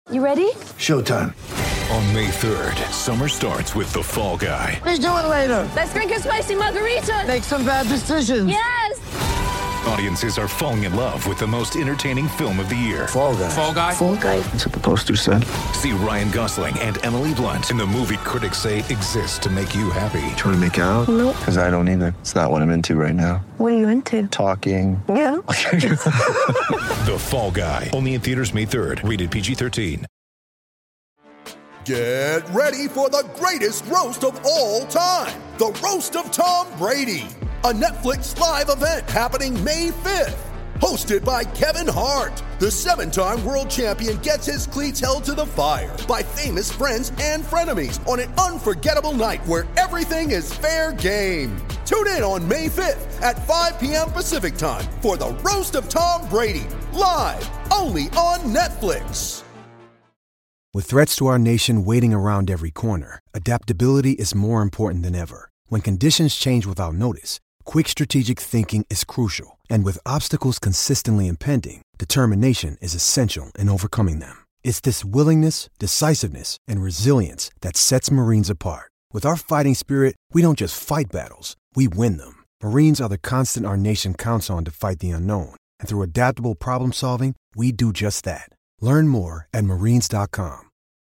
You ready? Showtime. On May 3rd, summer starts with The Fall Guy. Let's do it later. Let's drink a spicy margarita. Make some bad decisions. Yes! Audiences are falling in love with the most entertaining film of the year. Fall Guy. Fall Guy? Fall guy. That's what the poster said. See Ryan Gosling and Emily Blunt in the movie critics say exists to make you happy. Trying to make it out? Nope. Because I don't either. It's not what I'm into right now. What are you into? Talking. Yeah. The Fall Guy. Only in theaters May 3rd. Rated PG-13. Get ready for the greatest roast of all time. The Roast of Tom Brady. A Netflix live event happening May 5th. Hosted by Kevin Hart. The 7-time world champion gets his cleats held to the fire by famous friends and frenemies on an unforgettable night where everything is fair game. Tune in on May 5th at 5 p.m. Pacific time for the Roast of Tom Brady. Live only on Netflix. With threats to our nation waiting around every corner, adaptability is more important than ever. When conditions change without notice, quick strategic thinking is crucial. And with obstacles consistently impending, determination is essential in overcoming them. It's this willingness, decisiveness, and resilience that sets Marines apart. With our fighting spirit, we don't just fight battles, we win them. Marines are the constant our nation counts on to fight the unknown. And through adaptable problem solving, we do just that. Learn more at marines.com.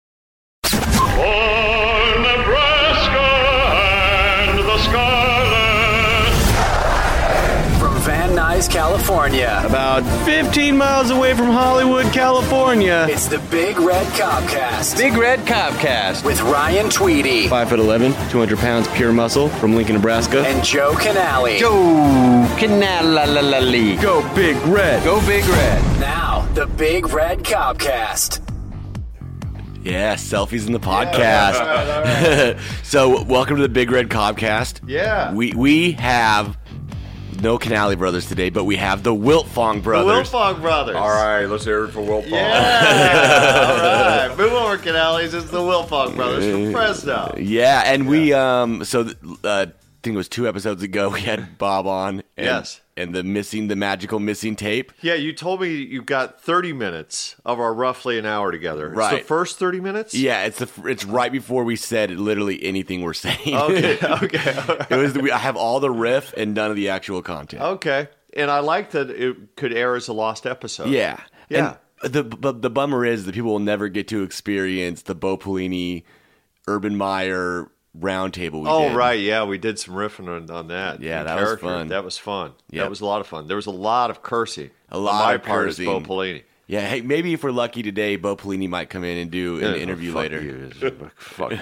For Nebraska and the Scarlet. From Van Nuys, California. About 15 miles away from Hollywood, California. It's the Big Red Copcast. Big Red Copcast. With Ryan Tweedy. 5'11", 200 pounds, pure muscle from Lincoln, Nebraska. And Joe Canale. Joe Canale. Go Big Red. Go Big Red. Now, the Big Red Copcast. Yeah, selfies in the podcast. All right. So, welcome to the Big Red Copcast. Yeah. We have no Canale brothers today, but we have the Wiltfong brothers. The Wiltfong brothers. All right, let's hear it for Wiltfong. Yeah. All right. Move over, Canales. It's the Wiltfong brothers from Fresno. Yeah, and we, I think it was 2 episodes ago, we had Bob on. And, yes. And the magical missing tape. Yeah, you told me you got 30 minutes of our roughly an hour together. Right. It's the first 30 minutes? Yeah, it's right before we said literally anything we're saying. Okay. I have all the riff and none of the actual content. Okay. And I like that it could air as a lost episode. Yeah. Yeah. And the bummer is that people will never get to experience the Bo Pelini, Urban Meyer roundtable we did. Right, yeah, we did some riffing on that. Yeah, that was fun. That was fun. Yep. That was a lot of fun. There was a lot of cursing. A lot on my of part cursing. as Bo Pelini. Yeah, hey, maybe if we're lucky today, Bo Pelini might come in and do an interview fuck later. You, fuck you,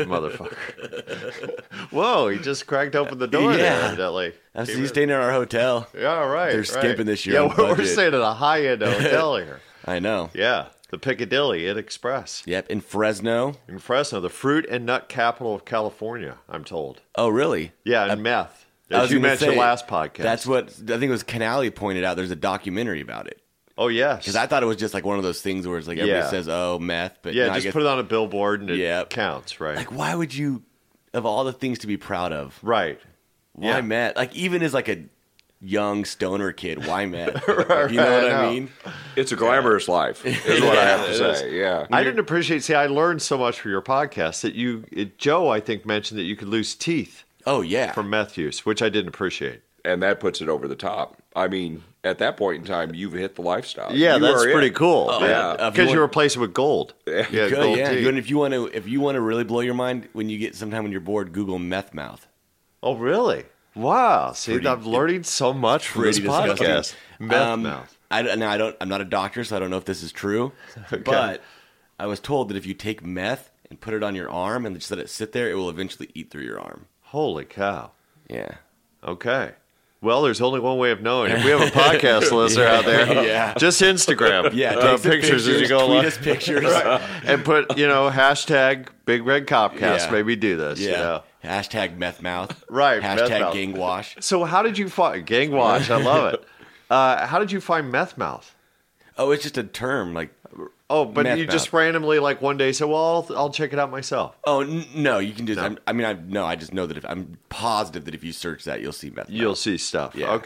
motherfucker. Whoa, he just cracked open the door there, evidently. He's staying in our hotel. Yeah, right. They're skimping this year. Yeah, we're staying at a high-end hotel here. I know. Yeah. The Piccadilly Inn Express. Yep, in Fresno. In Fresno, the fruit and nut capital of California, I'm told. Oh, really? Yeah, and meth. As you mentioned last podcast. That's what, I think it was Canale pointed out. There's a documentary about it. Oh, yes. Because I thought it was just like one of those things where it's like everybody says, oh, meth. But yeah, just put it on a billboard and it counts, right? Like, why would you, of all the things to be proud of? Right. Why meth? Like, even as like a young stoner kid, why meth? Right, you know what I mean? It's a glamorous life, is what I have to say. Yeah. I didn't appreciate, I learned so much from your podcast that Joe, I think, mentioned that you could lose teeth. Oh, yeah. From meth use, which I didn't appreciate. And that puts it over the top. I mean, at that point in time, you've hit the lifestyle. Yeah, that's pretty cool. Oh, yeah. Because you replace it with gold. Yeah, gold teeth. And if you want to really blow your mind, when you're bored, Google meth mouth. Oh, really? Wow. See, I'm learning so much from this podcast. Meth mouth. I'm not a doctor, so I don't know if this is true. Okay. But I was told that if you take meth and put it on your arm and just let it sit there, it will eventually eat through your arm. Holy cow. Yeah. Okay. Well, there's only one way of knowing. If we have a podcast listener out there, just Instagram. Yeah, take pictures as you go along. Tweet us pictures. Right. And put, hashtag Big Red Copcast. Yeah. Maybe do this. Yeah. Hashtag meth mouth. Right. Hashtag gang wash. So how did you find gang wash? I love it. How did you find meth mouth? Oh, it's just a term like. Oh, but you just randomly like one day say, "Well, I'll check it out myself." Oh no, you can do that. I just know that I'm positive that if you search that, you'll see meth. You'll see stuff. Yeah. Okay.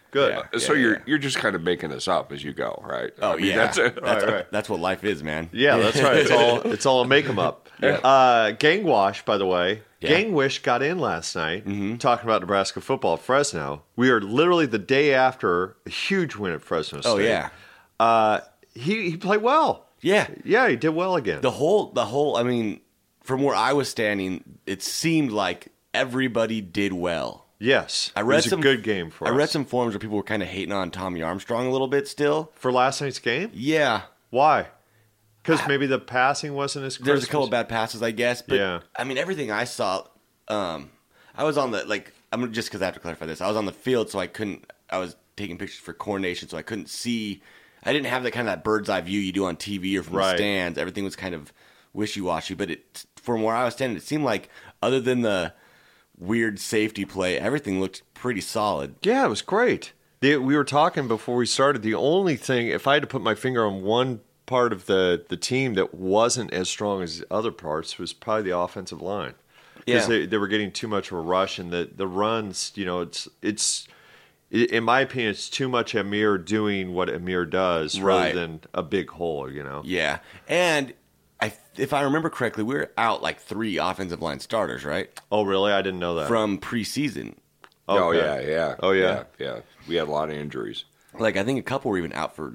Good. So you're just kind of making this up as you go, right? Oh, I mean, yeah. That's what life is, man. Yeah, that's right. It's all a make 'em up. Gang Wash, by the way. Yeah. Gang Wish got in last night talking about Nebraska football at Fresno. We are literally the day after a huge win at Fresno State. Oh, yeah. He played well. Yeah. Yeah, he did well again. The whole, I mean, from where I was standing, it seemed like everybody did well. Yes. I read it was a good game for us. I read some forums where people were kind of hating on Tommy Armstrong a little bit still. For last night's game? Yeah. Why? Because maybe the passing wasn't as crisp. There's a couple of bad passes, I guess. But, yeah. I mean, everything I saw, I was on the, I'm just because I have to clarify this. I was on the field, so I was taking pictures for coordination, so I couldn't see. I didn't have that bird's eye view you do on TV or from the stands. Everything was kind of wishy-washy. But from where I was standing, it seemed like other than the weird safety play, everything looked pretty solid. Yeah, it was great. We were talking before we started. The only thing, if I had to put my finger on one part of the team that wasn't as strong as the other parts, was probably the offensive line. Because they were getting too much of a rush, and the runs, it's in my opinion, it's too much Amir doing what Amir does rather than a big hole, Yeah, and if I remember correctly, we were out 3 offensive line starters, right? Oh, really? I didn't know that. From preseason. Oh, yeah. Oh, yeah. Yeah. We had a lot of injuries. I think a couple were even out for,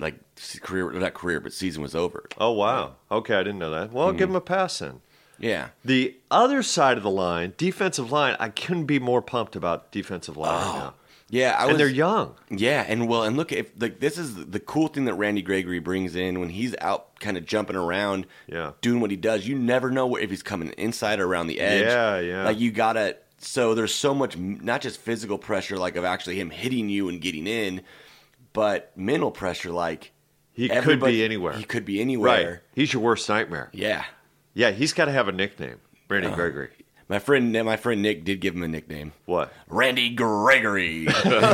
but season was over. Oh, wow. Okay, I didn't know that. Well, give them a pass then. Yeah. The other side of the line, defensive line, I couldn't be more pumped about defensive line right now. Yeah, and they're young. Yeah, and look, this is the cool thing that Randy Gregory brings in when he's out kind of jumping around, doing what he does. You never know if he's coming inside or around the edge. Yeah. You gotta. So there's so much, not just physical pressure, of actually him hitting you and getting in, but mental pressure, he could be anywhere. He could be anywhere. Right. He's your worst nightmare. Yeah. Yeah, he's got to have a nickname, Randy Gregory. My friend Nick did give him a nickname. What? Randy Gregory.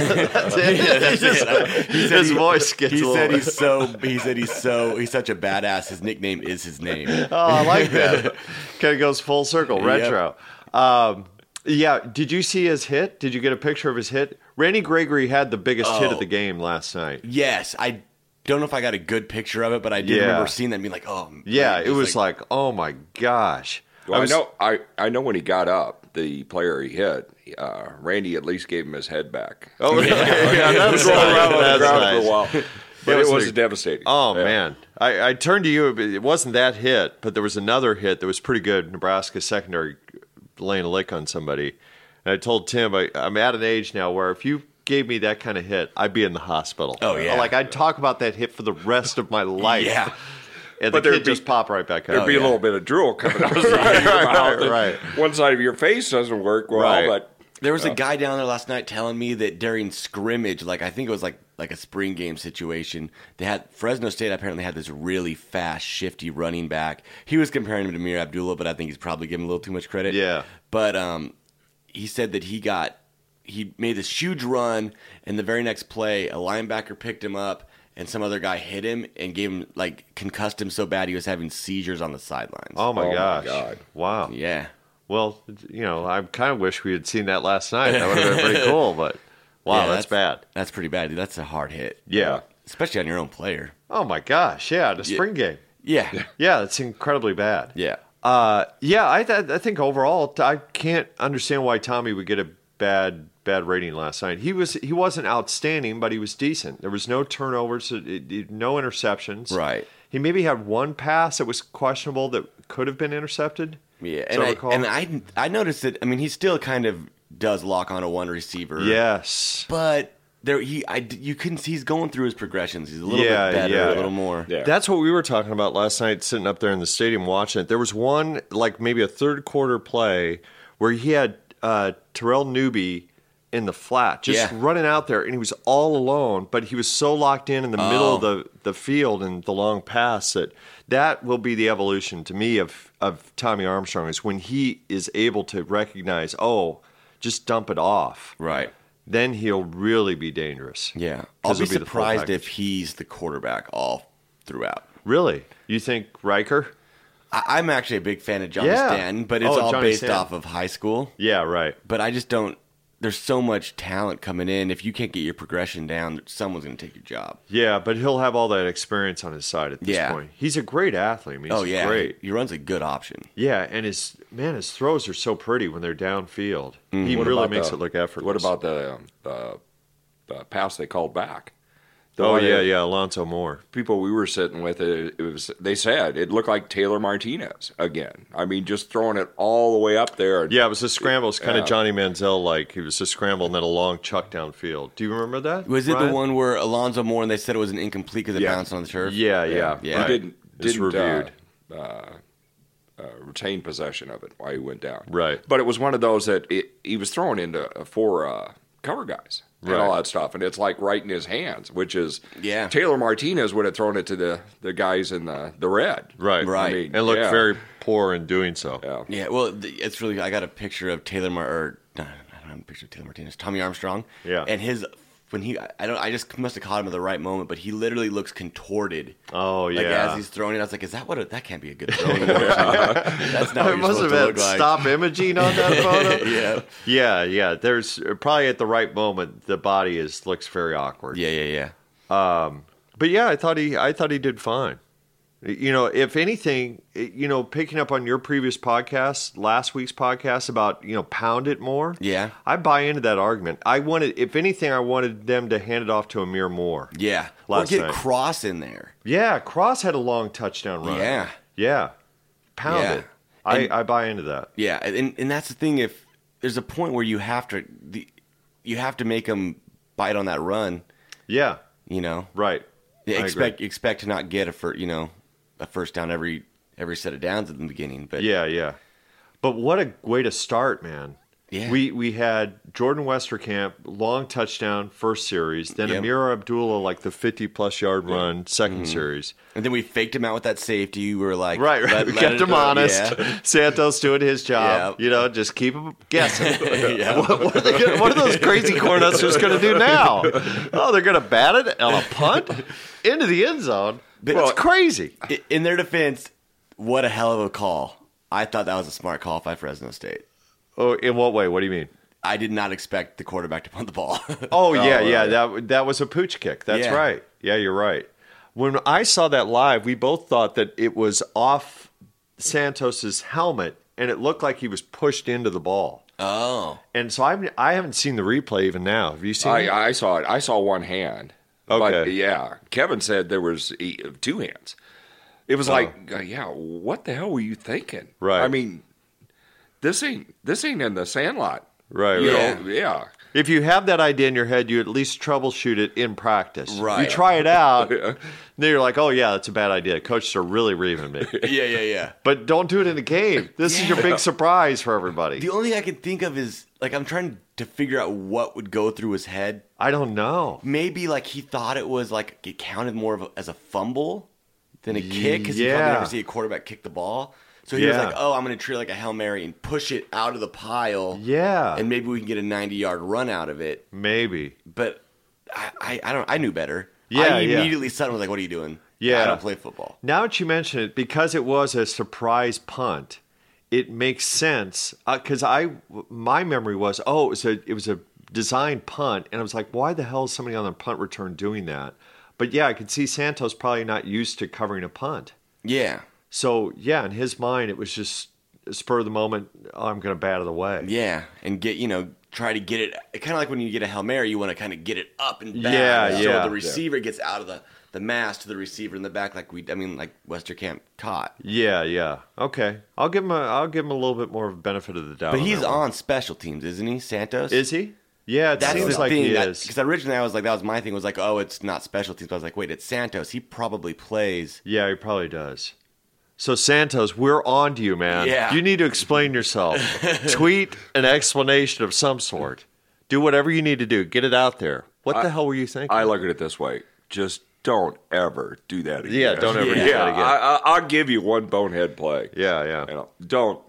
His voice gets a little... He said he's such a badass. His nickname is his name. Oh, I like that. Kind of goes full circle, retro. Yeah, did you see his hit? Did you get a picture of his hit? Randy Gregory had the biggest hit of the game last night. Yes, I don't know if I got a good picture of it, but I did remember seeing that and being like, oh. Yeah, it was oh my gosh. Well, I know when he got up, the player he hit, Randy at least gave him his head back. Oh, yeah, that's around on the ground for a while. But it was devastating. Oh, man. I turned to you. It wasn't that hit, but there was another hit that was pretty good. Nebraska secondary laying a lick on somebody. And I told Tim, I'm at an age now where if you gave me that kind of hit, I'd be in the hospital. Oh, yeah. I'd talk about that hit for the rest of my life. Yeah. And the kid just pop right back up. There'd be a little bit of drool coming out of your mouth. Right. One side of your face doesn't work well, but... There was a guy down there last night telling me that during scrimmage, I think it was like a spring game situation, they had Fresno State apparently had this really fast, shifty running back. He was comparing him to Amir Abdullah, but I think he's probably giving him a little too much credit. Yeah. But he said that he made this huge run, and the very next play, a linebacker picked him up, and some other guy hit him and gave him, concussed him so bad he was having seizures on the sidelines. Oh, my gosh. My God. Wow. Yeah. Well, I kind of wish we had seen that last night. That would have been pretty cool, but wow, that's bad. That's pretty bad, dude. That's a hard hit. Yeah. Especially on your own player. Oh, my gosh. Yeah, the spring game. Yeah. Yeah, it's incredibly bad. Yeah. I think overall, I can't understand why Tommy would get a bad rating last night. He wasn't outstanding, but he was decent. There was no turnovers, no interceptions. Right. He maybe had one pass that was questionable that could have been intercepted. Yeah, and I noticed that. I mean, he still kind of does lock on a one receiver. Yes, but you couldn't see he's going through his progressions. He's a little bit better, a little more. Yeah. That's what we were talking about last night, sitting up there in the stadium watching it. There was one, maybe a third quarter play where he had Terrell Newby in the flat, just running out there, and he was all alone, but he was so locked in the middle of the field and the long pass that will be the evolution to me of Tommy Armstrong, is when he is able to recognize, just dump it off. Right. Then he'll really be dangerous. Yeah. I'll be surprised if he's the quarterback all throughout. Really? You think Riker? I'm actually a big fan of Johnny Stanton, but it's all Johnny based Stanton. off of high school. Yeah, right. But I just don't. there's so much talent coming in. If you can't get your progression down, someone's going to take your job. Yeah, but he'll have all that experience on his side at this point. He's a great athlete. I mean, he's great. He runs a good option. Yeah, and his throws are so pretty when they're downfield. He really makes it look effortless. What about the pass they called back? Alonzo Moore. People we were sitting with, they said it looked like Taylor Martinez again. I mean, just throwing it all the way up there. Yeah, it was a scramble. It's kind of Johnny Manziel-like. It was a scramble and then a long chuck downfield. Do you remember that? Was it the one where Alonzo Moore and they said it was an incomplete because it bounced on the turf? Yeah. Right. He didn't reviewed. Retain possession of it while he went down. Right. But it was one of those that he was throwing into four cover guys. And all that stuff, and it's like right in his hands, which is Taylor Martinez would have thrown it to the guys in the red. Right. I mean, and looked very poor in doing so. Yeah, well, it's really, I got a picture of I don't have a picture of Taylor Martinez, Tommy Armstrong. Yeah. And I just must have caught him at the right moment, but he literally looks contorted. Oh, yeah. Like as he's throwing it, I was like, that can't be a good throwing motion. That's not what must have had stop imaging on that photo. Yeah. There's probably at the right moment, the body looks very awkward. Yeah. But yeah, I thought he did fine. You know, if anything, picking up on your previous podcast, last week's podcast about, pound it more. Yeah. I buy into that argument. If anything, I wanted them to hand it off to Amir Moore. Yeah. Or get Cross in there. Yeah. Cross had a long touchdown run. Yeah. Pound it. I buy into that. Yeah. And that's the thing. If there's a point where you have to make them bite on that run. Yeah. Right. Yeah, expect to not get a first down every set of downs at the beginning, but yeah. But what a way to start, man! Yeah, we had Jordan Westerkamp long touchdown first series, then Amir Abdullah like the 50+ yard run 2nd series, and then we faked him out with that safety. We were like, right, we kept him honest. Yeah. Santos doing his job, just keep him guessing. What are those crazy Cornhuskers going to do now? Oh, they're going to bat it on a punt into the end zone. But it's crazy. In their defense, what a hell of a call. I thought that was a smart call by Fresno State. Oh, in what way? What do you mean? I did not expect the quarterback to punt the ball. That was a pooch kick. That's right. Yeah, you're right. When I saw that live, we both thought that it was off Santos's helmet, and it looked like he was pushed into the ball. Oh. And so I haven't seen the replay even now. Have you seen it? I saw it. I saw one hand. Okay. But, Kevin said there was 2 hands. It was what the hell were you thinking? Right. I mean, this ain't in the Sandlot. Right. Yeah. If you have that idea in your head, you at least troubleshoot it in practice. Right. You try it out, then you're like, oh, yeah, that's a bad idea. Coaches are really reaming me. Yeah. But don't do it in a game. This is your big surprise for everybody. The only thing I can think of is, I'm trying to figure out what would go through his head. I don't know. Maybe, he thought it was, it counted more as a fumble than a kick, because you probably never see a quarterback kick the ball. So he was like, oh, I'm going to treat it like a Hail Mary and push it out of the pile. Yeah. And maybe we can get a 90-yard run out of it. Maybe. But I knew better. Yeah, I immediately suddenly was like, what are you doing? Yeah. I don't play football. Now that you mention it, because it was a surprise punt, it makes sense. Because my memory was, it was a designed punt. And I was like, why the hell is somebody on the punt return doing that? But I could see Santos probably not used to covering a punt. Yeah. So, in his mind, it was just spur of the moment, I'm going to bat it away. Yeah, and try to get it, kind of like when you get a Hail Mary, you want to kind of get it up and back. So the receiver gets out of the mass to the receiver in the back, like Westerkamp caught. Yeah. Okay. I'll give him a little bit more of a benefit of the doubt. But he's on special teams, isn't he, Santos? Is he? Yeah, it seems like he is. Because originally I was like, that was my thing, was like, oh, it's not special teams. But I was like, wait, it's Santos. He probably plays. Yeah, he probably does. So, Santos, we're on to you, man. Yeah. You need to explain yourself. Tweet an explanation of some sort. Do whatever you need to do. Get it out there. What the hell were you thinking? I look at it this way. Just don't ever do that again. Yeah, don't ever do that again. I'll give you one bonehead play. Yeah. Don't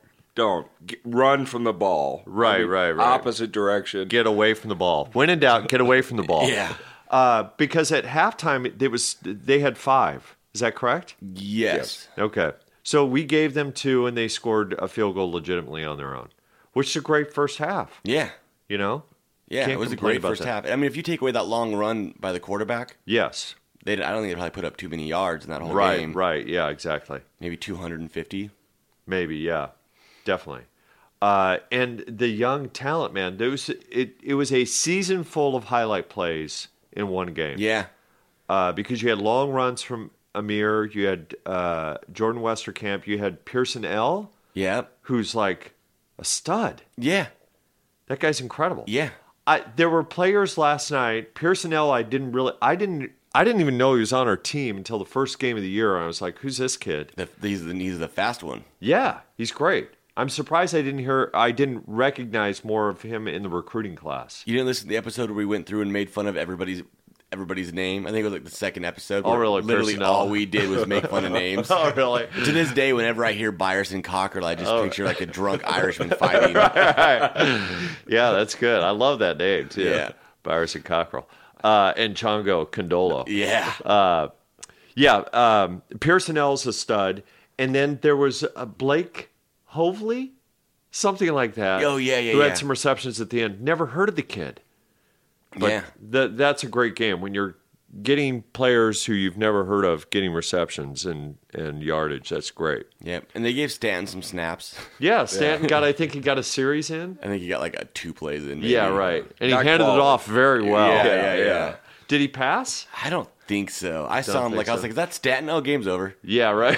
run from the ball. Right. Opposite direction. Get away from the ball. When in doubt, get away from the ball. Yeah. Because at halftime, they had 5. Is that correct? Yes. Okay. So we gave them 2, and they scored a field goal legitimately on their own, which is a great first half. Yeah. Yeah, it was a great first half. I mean, if you take away that long run by the quarterback, yes, I don't think they probably put up too many yards in that whole game. Right, yeah, exactly. Maybe 250. Maybe, yeah, definitely. And the young talent, man, it was a season full of highlight plays in one game. Yeah. Because you had long runs from Amir, you had Jordan Westerkamp, you had Pearson L. Yeah. Who's like a stud. Yeah. That guy's incredible. Yeah. There were players last night. Pearson L. I didn't even know he was on our team until the first game of the year. I was like, "Who's this kid?" He's the fast one. Yeah, he's great. I'm surprised I didn't recognize more of him in the recruiting class. You didn't listen to the episode where we went through and made fun of everybody's name? I think it was like the second episode. Oh, really? Literally all we did was make fun of names. Oh, really? To this day, whenever I hear Byerson Cockrell, I just picture like a drunk Irishman fighting. Yeah, that's good. I love that name, too. Yeah. Byerson Cockrell. And Chongo Condolo. Yeah. Pearson L's a stud. And then there was Blake Hovley, something like that. Oh, yeah. Who had some receptions at the end. Never heard of the kid. But that's a great game when you're getting players who you've never heard of getting receptions and yardage. That's great. Yeah, and they gave Stanton some snaps. Yeah, Stanton I think he got a series in. I think he got like 2 plays in. Maybe. Yeah, right. And he handed it off very well. Yeah. Did he pass? I don't think so. I saw him I was like, is that Stanton? Oh, game's over. Yeah, right.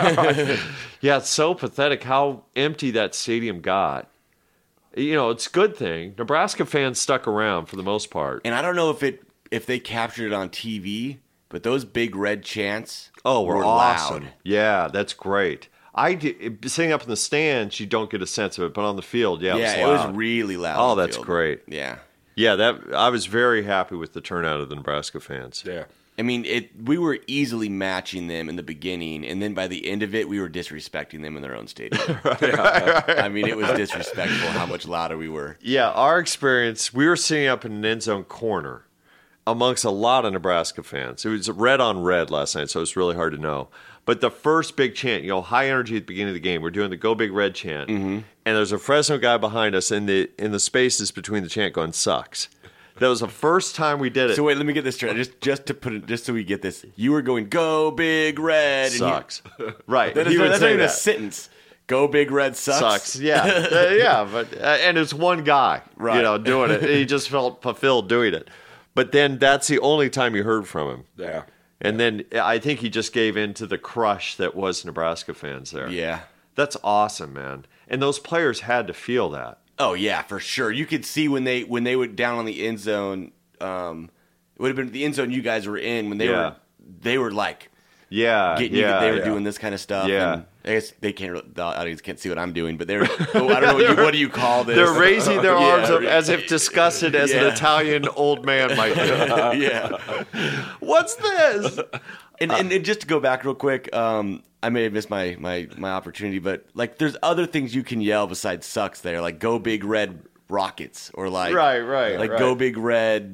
Yeah, it's so pathetic how empty that stadium got. You know, it's a good thing. Nebraska fans stuck around for the most part. And I don't know if they captured it on TV, but those big red chants were awesome. Loud. Yeah, that's great. Sitting up in the stands, you don't get a sense of it, but on the field, it was really loud. Oh, that's great. Yeah. Yeah, I was very happy with the turnout of the Nebraska fans. Yeah. I mean, we were easily matching them in the beginning, and then by the end of it, we were disrespecting them in their own stadium. Right. I mean, it was disrespectful how much louder we were. Yeah, our experience, we were sitting up in an end zone corner amongst a lot of Nebraska fans. It was red on red last night, so it's really hard to know. But the first big chant, high energy at the beginning of the game, we're doing the Go Big Red chant, and there's a Fresno guy behind us in the spaces between the chant going, "Sucks." That was the first time we did it. So wait, let me get this straight. Just so we get this, you were going "Go Big Red." Sucks. Right. That's not even a sentence. Go Big Red sucks. Yeah. Yeah. But and it's one guy, right, doing it. He just felt fulfilled doing it. But then that's the only time you heard from him. Yeah. And then I think he just gave in to the crush that was Nebraska fans there. Yeah. That's awesome, man. And those players had to feel that. Oh yeah, for sure. You could see when they went down on the end zone. It would have been the end zone you guys were in when they were like, they were doing this kind of stuff. Yeah, and I guess the audience can't see what I'm doing, but they're I don't know what do you call this? They're raising their arms up as if disgusted as an Italian old man might do. Yeah. What's this? And just to go back real quick, I may have missed my opportunity, but like there's other things you can yell besides "sucks" there, like "Go Big Red Rockets" or like "Go Big Red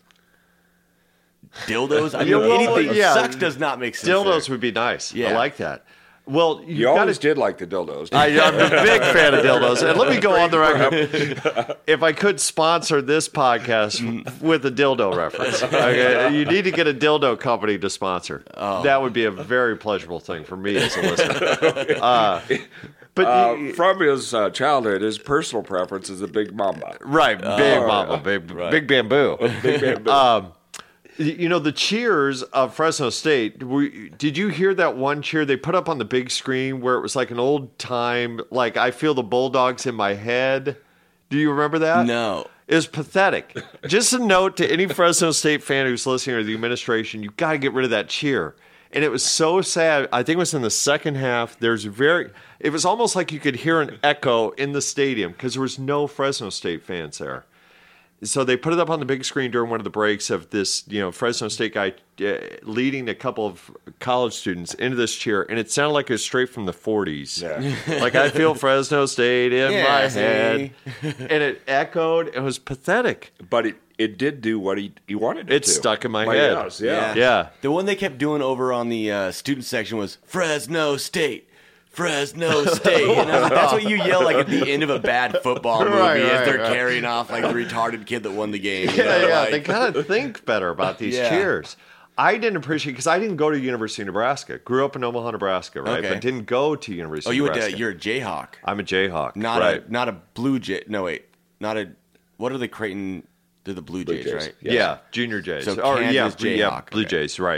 Dildos." I mean, anything "sucks" does not make sense. Dildos would be nice. Yeah. I like that. Well, you always did like the dildos. I'm a big fan of dildos. And let me go on the record. If I could sponsor this podcast with a dildo reference, okay, you need to get a dildo company to sponsor. Oh. That would be a very pleasurable thing for me as a listener. But from his childhood, his personal preference is a Big Mamba. Right, Big Mamba, Big Bamboo. Big Bamboo. The cheers of Fresno State, did you hear that one cheer they put up on the big screen where it was like an old time, like I feel the Bulldogs in my head? Do you remember that? No. It was pathetic. Just a note to any Fresno State fan who's listening or the administration, you got to get rid of that cheer. And it was so sad. I think it was in the second half. It was almost like you could hear an echo in the stadium because there was no Fresno State fans there. So they put it up on the big screen during one of the breaks of this, Fresno State guy leading a couple of college students into this cheer, and it sounded like it was straight from the 40s. Yeah. Like, I feel Fresno State in my head. And it echoed. It was pathetic. But it did do what he wanted it to. It stuck in my head. Yeah. The one they kept doing over on the student section was Fresno State. Fresno State. And I was like, that's what you yell like at the end of a bad football movie as they're carrying off like the retarded kid that won the game. Yeah. They gotta think better about these cheers. I didn't appreciate because I didn't go to University of Nebraska. Grew up in Omaha, Nebraska, right? Okay. But didn't go to University of Nebraska. You're a Jayhawk. I'm a Jayhawk. Not a Blue Jay. No, wait. Not a. What are they Creighton? They're the Blue Jays, right? Yeah, Junior Jays. So Kansas Jayhawk. Blue Jays, right.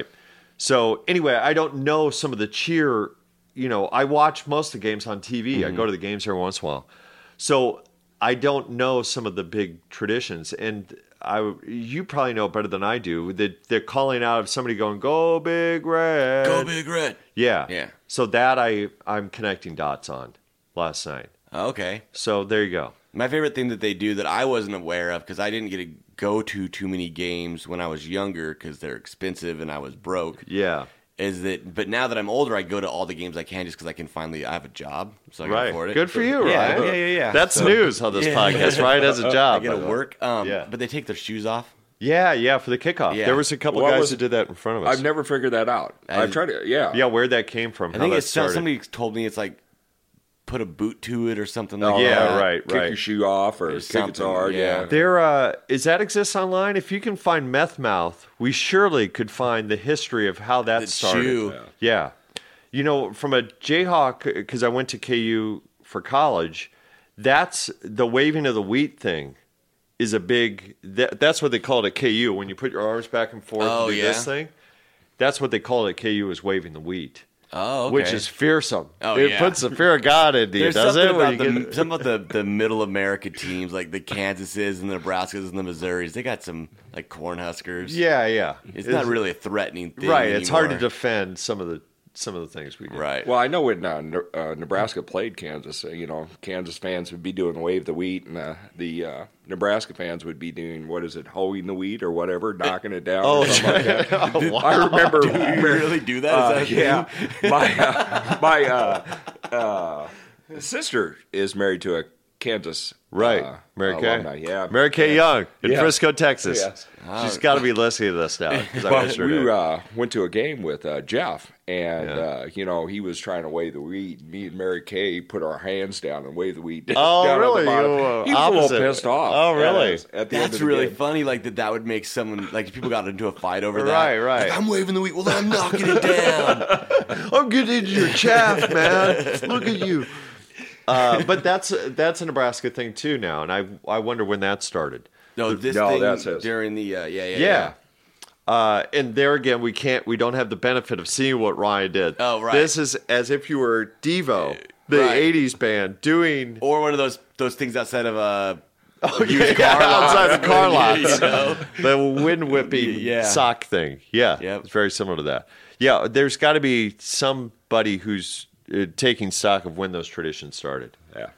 So anyway, I don't know some of the cheer. I watch most of the games on TV. I go to the games every once in a while. So I don't know some of the big traditions. And you probably know better than I do that they're calling out of somebody going, "Go Big Red." Go Big Red. Yeah. So that I'm connecting dots on last night. Okay. So there you go. My favorite thing that they do that I wasn't aware of because I didn't get to go to too many games when I was younger because they're expensive and I was broke. Yeah. But now that I'm older, I go to all the games I can just because I have a job, so I can afford it. Good for you, Ryan. Yeah. That's news on this podcast. Ryan has a job. I get to work. But they take their shoes off. Yeah, for the kickoff. Yeah. There was a couple guys who did that in front of us. I've never figured that out. I've tried to, Yeah, where that came from. I think it's somebody told me it's like put a boot to it or something like that. Yeah, right. Kick your shoe off or kick it hard. Yeah. There, is that exists online? If you can find Meth Mouth, we surely could find the history of how that started. Shoe. Yeah. From a Jayhawk, because I went to KU for college, that's the waving of the wheat thing is a big, that's what they call it at KU. When you put your arms back and forth and do this thing, that's what they call it at KU is waving the wheat. Oh, okay. Which is fearsome. It puts the fear of God into you, doesn't it? Some of the middle America teams, like the Kansases and the Nebraskas and the Missouris, they got some like Cornhuskers. Yeah. It's not really a threatening thing. Right. It's hard to defend some of the things we do. Right. Well, I know when Nebraska played Kansas, Kansas fans would be doing wave the wheat, and the Nebraska fans would be doing, what is it, hoeing the wheat or whatever, knocking it down or something like that. Wow. I remember. Do you really do that? Is that my sister is married to a Kansas Mary Kay. alumni. Yeah. Mary Kay Young in Frisco, Texas. Yes. She's got to be listening to this now. We went to a game with Jeff, and he was trying to wave the wheat. Me and Mary Kay put our hands down and waved the wheat. Oh, down really? He was a little pissed off. Oh, really? That's really funny. Like that would make someone like people got into a fight over that. Right. Like, I'm waving the wheat. Well, I'm knocking it down. I'm getting into your chaff, man. Look at you. But that's a Nebraska thing too now, and I wonder when that started. That's it. During the yeah. And there again, we don't have the benefit of seeing what Ryan did. Oh, right. This is as if you were Devo, the '80s band, doing or one of those things outside of outside the car lots, the wind whipping sock thing. Yeah, it's very similar to that. Yeah, there's got to be somebody who's taking stock of when those traditions started. Yeah.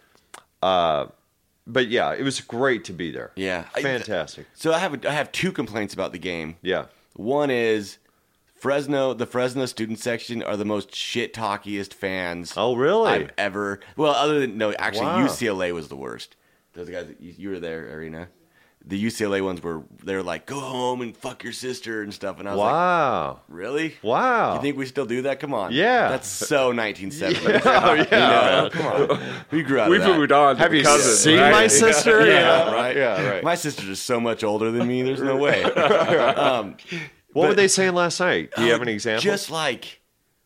But yeah, it was great to be there. Yeah, fantastic. So I have two complaints about the game. Yeah. One is the Fresno student section are the most shit talkiest fans. Oh, really? I've ever. Well, actually, Wow. UCLA was the worst. Those guys, you were there, Arena. The UCLA ones they're like, go home and fuck your sister and stuff. And I was like, really? Wow. You think we still do that? Come on. Yeah. That's so 1970s. Come on. We grew out of that. We moved on. Have you cousin, seen right? my sister? Yeah, right. Yeah, right. My sister's just so much older than me. There's no way. What were they saying last night? Do you have any examples? Just like,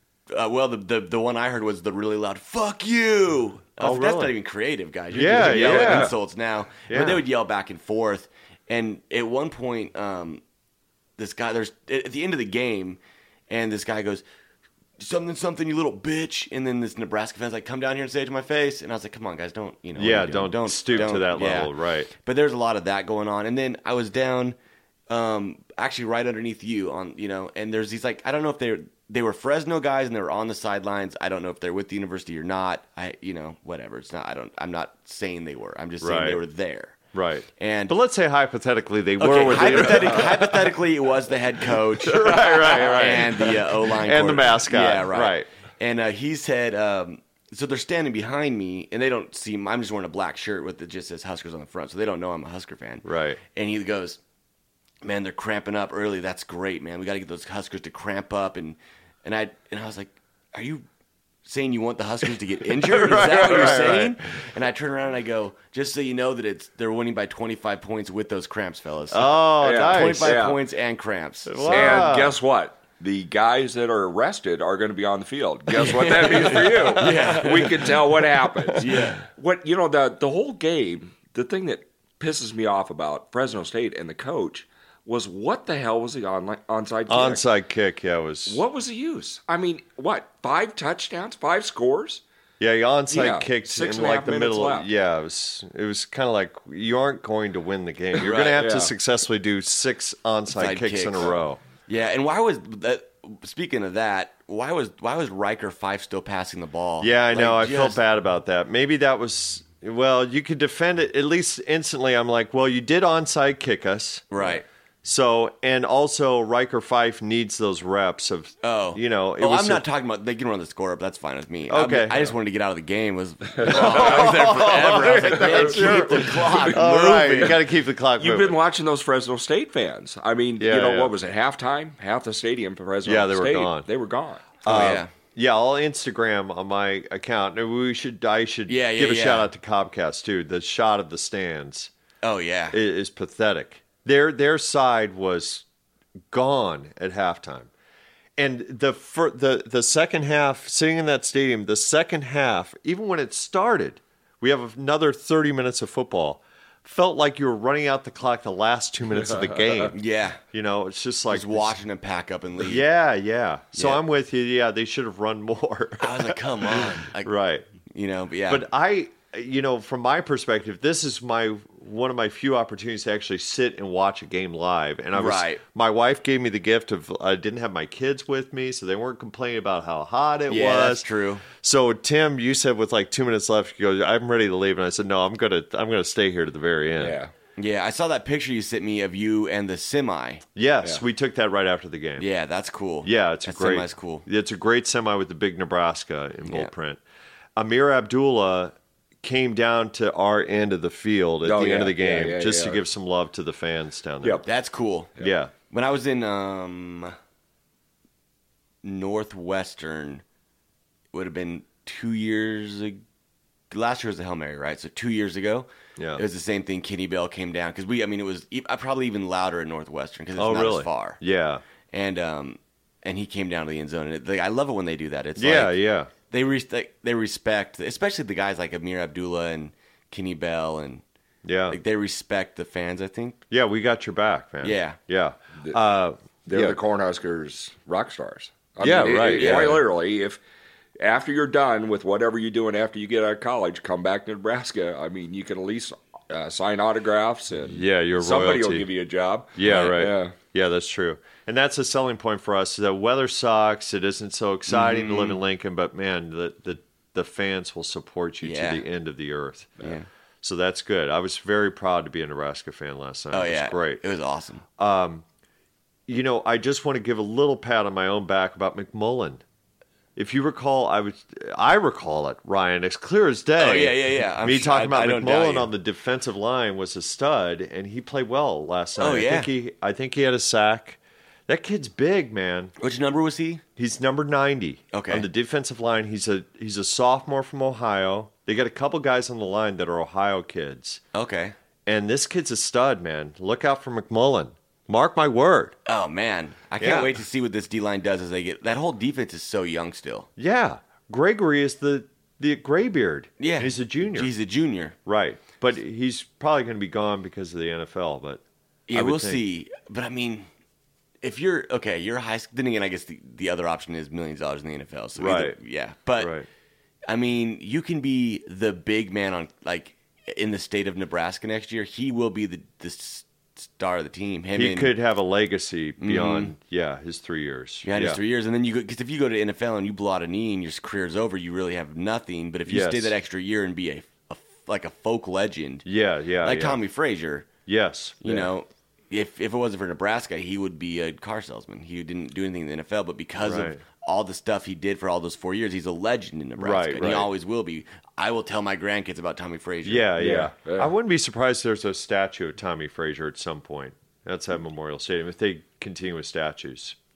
the one I heard was the really loud "fuck you." Oh, That's really? not even creative, guys. You're just yelling insults now. Yeah. But they would yell back and forth. And at one point, this guy, at the end of the game, and this guy goes, something, you little bitch. And then this Nebraska fan's like, come down here and say it to my face. And I was like, come on, guys, don't stoop to that level, right? But there's a lot of that going on. And then I was down, actually right underneath you and there's these, like, I don't know if they were Fresno guys and they were on the sidelines. I don't know if they're with the university or not. Whatever. It's not, I'm not saying they were. I'm just saying they were there. Right. But let's say hypothetically they were with hypothetically it was the head coach. right. And the O-line and the mascot. Yeah, right. And he said, so they're standing behind me and they don't see I'm just wearing a black shirt with it just says Huskers on the front. So they don't know I'm a Husker fan. Right. And he goes, man, they're cramping up early. That's great, man. We got to get those Huskers to cramp up. And I was like, are you saying you want the Huskers to get injured? Is that what you're saying? And I turn around and I go, just so you know that they're winning by 25 points with those cramps, fellas. Oh, nice. 25 points and cramps. Wow. And guess what? The guys that are arrested are going to be on the field. Guess what that means for you? We can tell what happens. What the whole game, the thing that pisses me off about Fresno State and the coach was what the hell was the onside kick? Onside kick, yeah, was. What was the use? I mean, what? 5 touchdowns, 5 scores? Yeah, he onside kicked in like the middle. Left. Yeah, it was kind of like you aren't going to win the game. You're going to have to successfully do 6 onside kicks in a row. Yeah, and why was that? Speaking of that, why was Riker Fife still passing the ball? Yeah, I know. I felt bad about that. Maybe that was. Well, you could defend it at least instantly. I'm like, well, you did onside kick us, right? So, and also Riker Fife needs those reps of, I'm not talking about, they can run the score up. That's fine with me. Okay. I just wanted to get out of the game. I was there forever. I was like, man, keep the clock moving. Right. You got to keep the clock moving. You've been watching those Fresno State fans. I mean, what was it, halftime? Half the stadium for Fresno State. Yeah, they were gone. They were gone. Yeah, I'll Instagram on my account. I should give a shout out to Comcast, too. The shot of the stands. Oh, yeah. Is pathetic. Their side was gone at halftime, and the second half, sitting in that stadium, the second half, even when it started, we have another 30 minutes of football. Felt like you were running out the clock the last 2 minutes of the game. Yeah, it's just like just watching them pack up and leave. Yeah. So I'm with you. Yeah, they should have run more. I was like, come on, right? But yeah. But from my perspective, this is one of my few opportunities to actually sit and watch a game live. And my wife gave me the gift of I didn't have my kids with me, so they weren't complaining about how hot it was. Yeah, that's true. So Tim, you said with like 2 minutes left, you go, I'm ready to leave, and I said, no, I'm gonna stay here to the very end. Yeah, I saw that picture you sent me of you and the semi. Yes, we took that right after the game. Yeah, that's cool. Yeah, that semi's cool. It's a great semi with the big Nebraska in bold print. Amir Abdullah came down to our end of the field at the end of the game to give some love to the fans down there. Yep, that's cool. Yeah. When I was in Northwestern, it would have been 2 years ago. Last year was the Hail Mary, right? So 2 years ago, it was the same thing. Kenny Bell came down because it was probably even louder at Northwestern because it's not as far. Yeah. And he came down to the end zone, and I love it when they do that. It's They respect, especially the guys like Amir Abdullah and Kenny Bell, and they respect the fans, I think. Yeah, we got your back, man. Yeah. They're the Cornhuskers rock stars. Right. Quite literally, if after you're done with whatever you're doing after you get out of college, come back to Nebraska. I mean, you can at least sign autographs, and somebody will give you a job. Yeah, right. Yeah, that's true. And that's a selling point for us. The weather sucks. It isn't so exciting to live in Lincoln, but man, the fans will support you to the end of the earth. Yeah. So that's good. I was very proud to be a Nebraska fan last night. It was great. It was awesome. I just want to give a little pat on my own back about McMullen. If you recall, I recall it, Ryan, as clear as day. Oh, yeah. Me talking about McMullen on the defensive line was a stud, and he played well last night. Oh, yeah. I think he had a sack. That kid's big, man. Which number was he? He's number 90. Okay. On the defensive line, he's a sophomore from Ohio. They got a couple guys on the line that are Ohio kids. Okay. And this kid's a stud, man. Look out for McMullen. Mark my word. Oh, man. I can't wait to see what this D-line does as they get... That whole defense is so young still. Yeah. Gregory is the graybeard. Yeah. And he's a junior. He's a junior. Right. But he's probably going to be gone because of the NFL. But yeah, we'll see. But, I mean... If you're you're a high school. Then again, I guess the other option is $1 million in the NFL. So right, but I mean, you can be the big man on in the state of Nebraska next year. He will be the star of the team. He could have a legacy beyond his 3 years. His 3 years, and then because if you go to NFL and you blow out a knee and your career's over, you really have nothing. But if you stay that extra year and be a folk legend, Tommy Frazier, you know. If it wasn't for Nebraska, he would be a car salesman. He didn't do anything in the NFL, but because of all the stuff he did for all those 4 years, he's a legend in Nebraska, and he always will be. I will tell my grandkids about Tommy Frazier. Yeah. I wouldn't be surprised if there's a statue of Tommy Frazier at some point outside Memorial Stadium if they continue with statues.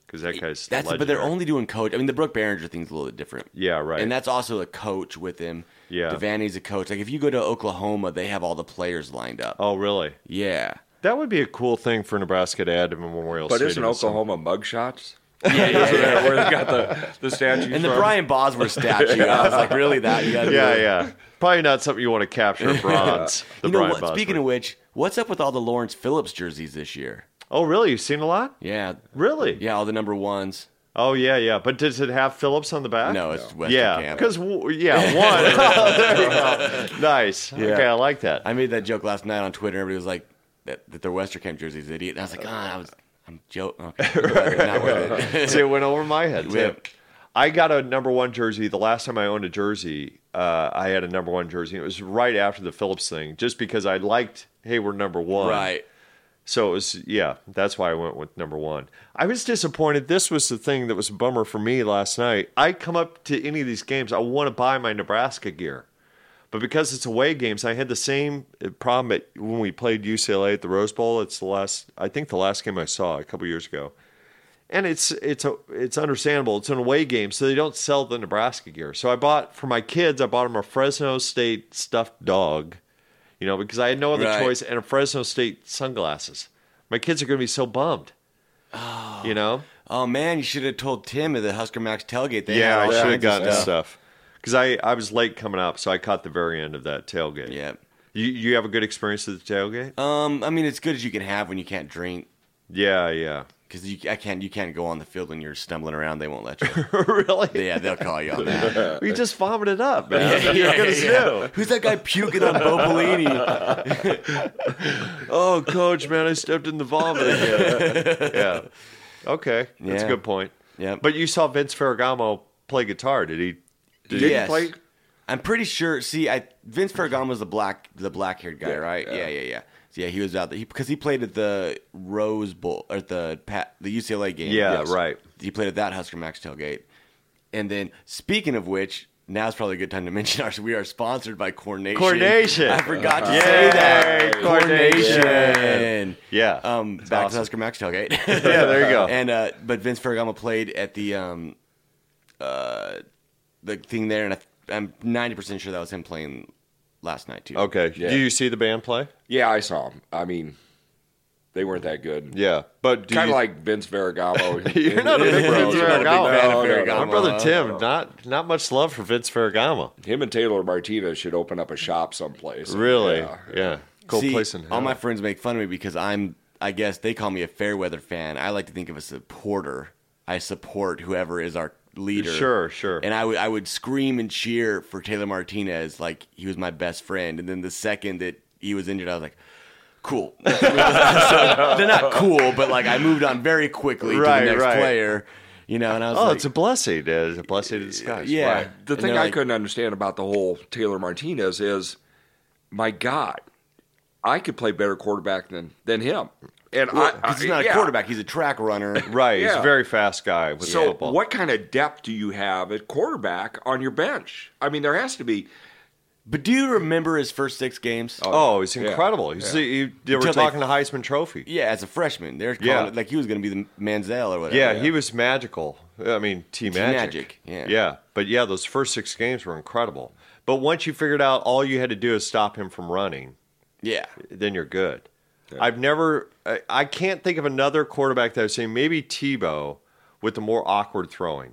because that guy's But they're legendary. only doing coach. I mean, the Brooke Behringer thing's a little bit different. Yeah, right. And that's also a coach with him. Yeah. Devaney's a coach. Like, if you go to Oklahoma, they have all the players lined up. Oh, really? Yeah. That would be a cool thing for Nebraska to add to Memorial But Stadium. isn't Oklahoma mugshots? Yeah. Where they got the statue And the from? Brian Bosworth statue. I was like, really, that? You gotta do it? Yeah. Probably not something you want to capture bronze. The You know Brian what? Speaking Bosworth. of which, what's up with all the Lawrence Phillips jerseys this year? Oh, really? You've seen a lot? Yeah. Really? Yeah, all the number ones. Oh, yeah. But does it have Phillips on the back? No, it's Western Camp. Because, one. Oh, there you go. Nice. Yeah. Okay, I like that. I made that joke last night on Twitter. Everybody was like, that their Western Camp jersey's idiot. And I was like, I'm joking. Okay. Not worth it. See, it went over my head, too. Yeah. I got a number one jersey. The last time I owned a jersey, I had a number one jersey. It was right after the Phillips thing, just because I liked, hey, we're number one. Right. So it was, that's why I went with number one. I was disappointed. This was the thing that was a bummer for me last night. I come up to any of these games, I want to buy my Nebraska gear. But because it's away games, I had the same problem when we played UCLA at the Rose Bowl. It's the last game I saw a couple years ago. And it's understandable. It's an away game, so they don't sell the Nebraska gear. So for my kids, I bought them a Fresno State stuffed dog, because I had no other choice, and a Fresno State sunglasses. My kids are going to be so bummed. Oh. Oh, man, you should have told Tim at the Husker Max tailgate. I should have gotten stuff. Because I was late coming up, so I caught the very end of that tailgate. Yeah. You have a good experience at the tailgate? I mean, it's good as you can have when you can't drink. Yeah. Because you can't go on the field when you're stumbling around. They won't let you. Really? Yeah, they'll call you on that. We just vomited up, man. Yeah. Who's that guy puking on Bo Pelini? Oh, Coach, man, I stepped in the vomit again. Yeah. Okay, that's a good point. Yeah. But you saw Vince Ferragamo play guitar. Did he play? I'm pretty sure. See, Vince Ferragamo was the black-haired guy, right? Yeah. So, he was out there because he played at the Rose Bowl or the UCLA game. Yeah, right. He played at that Husker Max tailgate. And then, speaking of which, now's probably a good time to mention we are sponsored by Cornation. Cornation. I forgot to say that. Cornation. Yeah. Back to the Husker Max tailgate. Yeah, there you go. And but Vince Ferragamo played at the thing there, and I'm 90% sure that was him playing last night too. Okay. Yeah. Did you see the band play? Yeah, I saw them. I mean, they weren't that good. Yeah, but kind of like Vince Ferragamo. You're not a big Vince Ferragamo. No. My brother Tim, not much love for Vince Ferragamo. Him and Taylor Martinez should open up a shop someplace. Really? Yeah. Cool place in hell. All my friends make fun of me because I guess they call me a Fairweather fan. I like to think of a supporter. I support whoever is our leader. Sure. And I would scream and cheer for Taylor Martinez like he was my best friend. And then the second that he was injured, I was like, cool. So they're not cool, but like I moved on very quickly to the next player. And I was it's a blessing. It's a blessing in disguise. Yeah. Right. The thing I couldn't understand about the whole Taylor Martinez is, my God, I could play better quarterback than him. And he's not a quarterback; he's a track runner. Right, he's a very fast guy with football. So, what kind of depth do you have at quarterback on your bench? I mean, there has to be. But do you remember his first 6 games? Oh, he's incredible. They were talking the Heisman Trophy. Yeah, as a freshman, they're calling it like he was going to be the Manziel or whatever. Yeah, he was magical. I mean, T-Magic. Yeah. But those first 6 games were incredible. But once you figured out all you had to do is stop him from running, then you're good. Yeah. I can't think of another quarterback that I've seen, maybe Tebow, with a more awkward throwing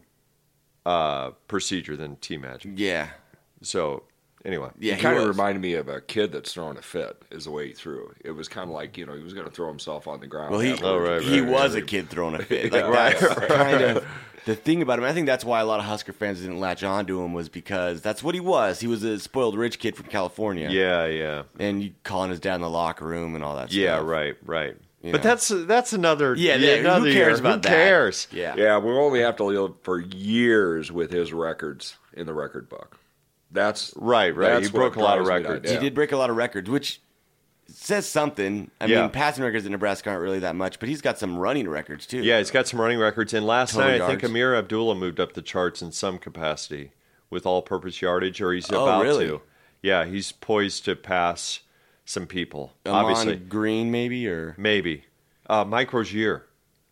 procedure than T-Magic. Yeah. So, anyway. Yeah, he kind of reminded me of a kid that's throwing a fit is the way he threw. It was kind of like, he was going to throw himself on the ground. Well, he was a kid throwing a fit. Like, that's kind of the thing about him. I think that's why a lot of Husker fans didn't latch on to him, was because that's what he was. He was a spoiled rich kid from California. Yeah. And you calling his dad in the locker room and all that stuff. Yeah, right. But that's another. Yeah, another who cares about that? Who cares? Yeah, we'll only have to live for years with his records in the record book. That's right. That's he broke a lot of records. He did break a lot of records, which says something. I mean, passing records in Nebraska aren't really that much, but he's got some running records too. Yeah, he's got some running records. And last Total night, yards. I think Amir Abdullah moved up the charts in some capacity with all-purpose yardage, or he's about to. Yeah, he's poised to pass some people. Amon obviously, Green, maybe. Mike Rozier.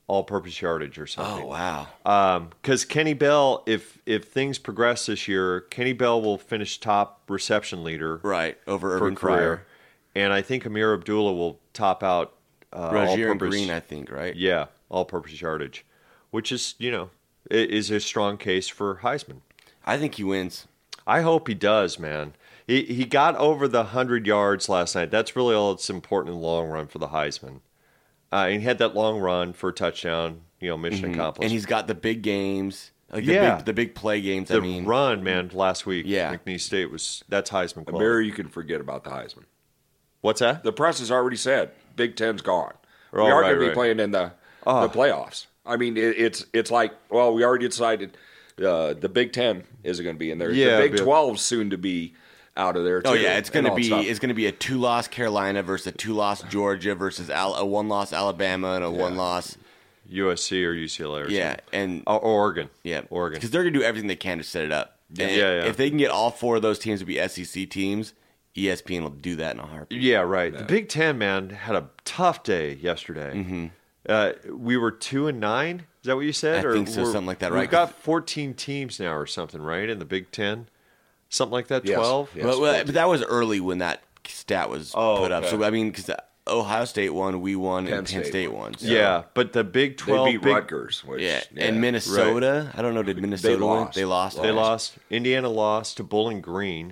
all-purpose yardage or something. Oh, wow. Because Kenny Bell, if things progress this year, Kenny Bell will finish top reception leader. Right, over for Urban career. Pryor. And I think Amir Abdullah will top out Rozier all-purpose. Green, I think, right? Yeah, all-purpose yardage, which is, is a strong case for Heisman. I think he wins. I hope he does, man. He got over the 100 yards last night. That's really all that's important in the long run for the Heisman. And he had that long run for a touchdown, mission accomplished. And he's got the big games, the big play games. The run, man, last week. Yeah. McNeese State that's Heisman quality. Barry, you can forget about the Heisman. What's that? The press has already said Big Ten's gone. Oh, we are right, going to be right. playing in the playoffs. I mean, it's like, well, we already decided the Big Ten isn't going to be in there. Yeah, the Big 12's soon to be out of there too. Oh yeah, it's going to be a 2-loss Carolina versus a 2-loss Georgia versus a 1-loss Alabama and a 1-loss USC or UCLA or yeah, something. and Oregon. Yeah, Oregon. Because they're going to do everything they can to set it up. And Yeah. If they can get all 4 of those teams to be SEC teams, ESPN will do that in a heartbeat. Yeah, right. The Big Ten, man, had a tough day yesterday. Mm-hmm. We were 2-9. Is that what you said? I think so, something like that, right? We've got 14 teams now or something, right, in the Big Ten? Something like that, Yes. 12? Yes. Well, but that was early when that stat was put up. okay. So, I mean, because Ohio State won, we won, and Penn State State won. So. Yeah, but the Big 12... They beat Rutgers. Which, Yeah, and Minnesota. I don't know, did Minnesota win? lost. They lost. They lost. Indiana lost to Bowling Green.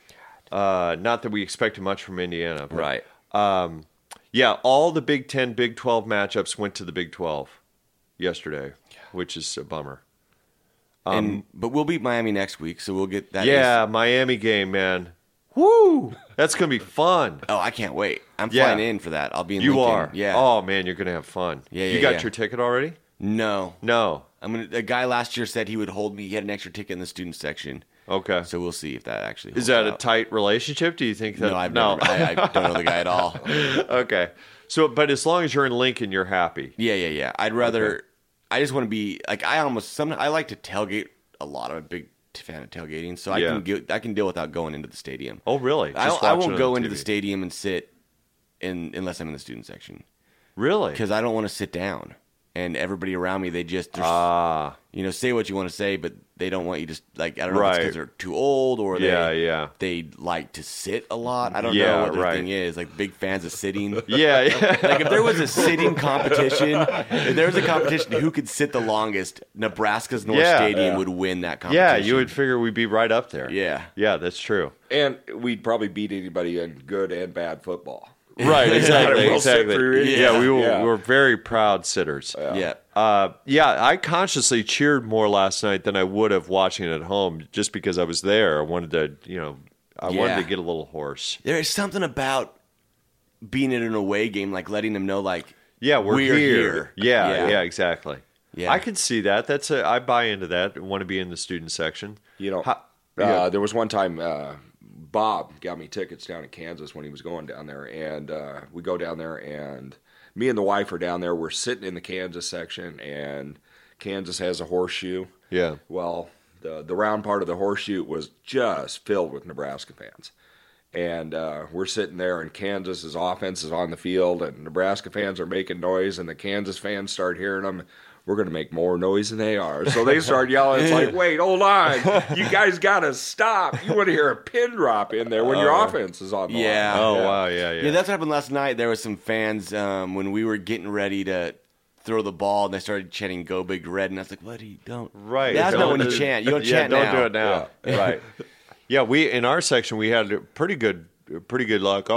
Not that we expected much from Indiana. But, Right. Yeah, all the Big 10, Big 12 matchups went to the Big 12 yesterday, which is a bummer. But we'll beat Miami next week, so we'll get that. Yeah, Miami game, man. Woo! That's going to be fun. Oh, I can't wait. I'm Yeah. flying in for that. I'll be in You Lincoln. are? Yeah. Oh, man, you're going to have fun. Yeah, You yeah, got yeah. your ticket already? No. No. A guy last year said he would hold me. He had an extra ticket in the student section. Okay. So we'll see if that actually Is holds that a out. tight relationship? Do you think that? No, I don't know the guy at all. Okay. So, but as long as you're in Lincoln, you're happy. Yeah. I'd rather. I just want to be like I like to tailgate a lot. I'm a big fan of tailgating, so I can deal without going into the stadium. Oh, really? I Just won't watching go on into TV. the stadium and sit unless I'm in the student section Really? because I don't want to sit down. And everybody around me, they just say what you want to say, but they don't want you to I don't know if it's because they're too old or they like to sit a lot. I don't know what their thing is. Like big fans of sitting. Yeah. Like if there was a sitting competition, if there was a competition who could sit the longest, Nebraska's North Stadium would win that competition. Yeah, you would figure we'd be right up there. Yeah. Yeah, that's true. And we'd probably beat anybody in good and bad football. Right, exactly. We'll sit through it. Yeah, Yeah. we're very proud sitters. Yeah. I consciously cheered more last night than I would have watching it at home, just because I was there. I wanted to, wanted to get a little hoarse. There is something about being in an away game, like letting them know, like, we're here. Yeah, exactly. Yeah. I could see that. I buy into that. I want to be in the student section. There was one time Bob got me tickets down in Kansas when he was going down there, and we go down there, and me and the wife are down there. We're sitting in the Kansas section, and Kansas has a horseshoe. Yeah. Well, the round part of the horseshoe was just filled with Nebraska fans. And we're sitting there, and Kansas's offense is on the field, and Nebraska fans are making noise, and the Kansas fans start hearing them. We're going to make more noise than they are. So they start yelling. It's like, wait, hold on. You guys got to stop. You want to hear a pin drop in there when your offense is on the line. Oh, wow, yeah. Yeah, that's what happened last night. There was some fans when we were getting ready to throw the ball, and they started chanting "Go Big Red," and I was like, "What? Don't right? That's not when you chant. You don't chant don't now. do it now. Yeah. Right? Yeah, we in our section we had pretty good luck.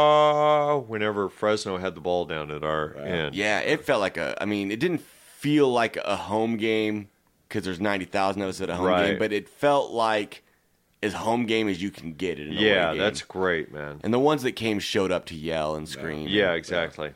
Whenever Fresno had the ball down at our end. Yeah, it felt like it didn't feel like a home game because there's 90,000 of us at a home game, but it felt like as home game as you can get it. Yeah, that's great, man. And the ones that came showed up to yell and scream. Yeah, exactly.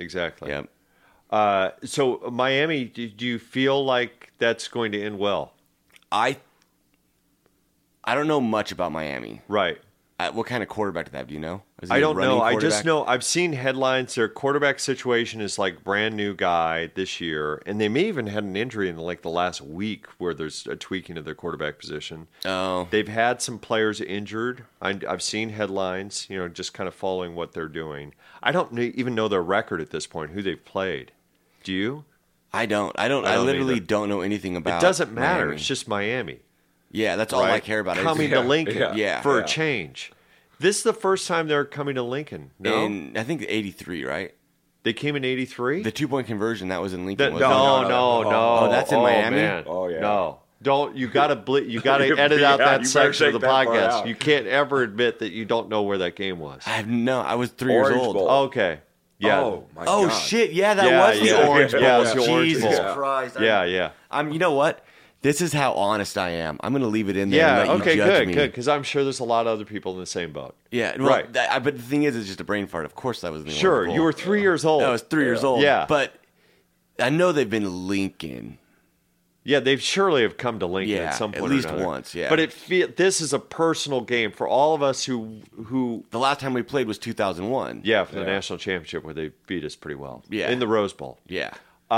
Yep. So Miami, do you feel like that's going to end well? I don't know much about Miami. Right. What kind of quarterback do they have? Do you know? Is he I a don't running know. I just quarterback? know I've seen headlines. Their quarterback situation is like brand new guy this year, and they may even had an injury in like the last week where there's a tweaking of their quarterback position. Oh, they've had some players injured. I've seen headlines, just kind of following what they're doing. I don't even know their record at this point, who they've played. Do you? I literally don't know anything about It doesn't matter. Miami. It's just Miami. Yeah, that's all I care about. Coming to Lincoln for a Yeah. change. This is the first time they're coming to Lincoln. No? In, I think 83, right? They came in 83? The 2-point conversion, that was in Lincoln. No. Oh, that's in Miami? Man. Oh, yeah. No. Don't you gotta edit out that section of the podcast. You can't ever admit that you don't know where that game was. I was 3 years Orange old. Bowl. Okay. Yeah. Oh, my God. Shit, yeah, that was the Orange Bowl. Yeah, it was the Orange Jesus Bowl. Christ. Yeah. You know what? This is how honest I am. I'm going to leave it in there Yeah, and let okay, you judge me. good, because I'm sure there's a lot of other people in the same boat. Yeah, well, right. But the thing is, it's just a brain fart. Of course that was in the Sure, Orange Bowl. you were 3 years old. I was 3 years old. Yeah. But I know they've been to Lincoln. Yeah, they surely have come to Lincoln at some point. At least or another. once, yeah. But this is a personal game for all of us who the last time we played was 2001. Yeah, for the national championship where they beat us pretty well. Yeah. In the Rose Bowl. Yeah.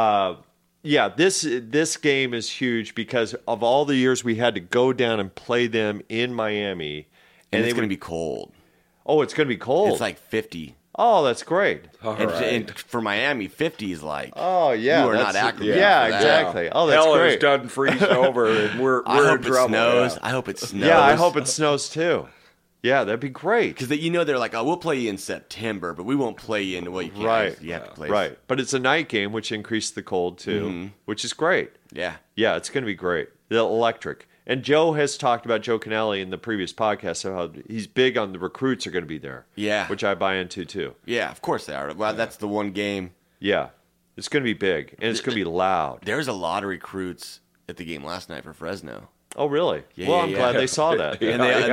Yeah, this game is huge because of all the years we had to go down and play them in Miami. And it's going to be cold. Oh, it's going to be cold. It's like 50. Oh, that's great. And for Miami, 50 is like, oh yeah, you are not accurate. Yeah, exactly. Oh, that's Hell, great. it's done freezing over, and we're I hope in trouble. it snows. Yeah. I hope it snows. Yeah, I hope it snows too. Yeah, that'd be great. Because they're like, oh, we'll play you in September, but we won't play you in you can't. Right. You have to play. Right. But it's a night game, which increased the cold too, which is great. Yeah. Yeah, it's going to be great. The electric. And Joe has talked about Joe Canelli in the previous podcast how he's big on the recruits are going to be there. Yeah. Which I buy into too. Yeah, of course they are. Well, that's the one game. Yeah. It's going to be big, and it's going to be loud. There's a lot of recruits at the game last night for Fresno. Oh, really? Yeah, well, yeah, I'm yeah. glad they saw that.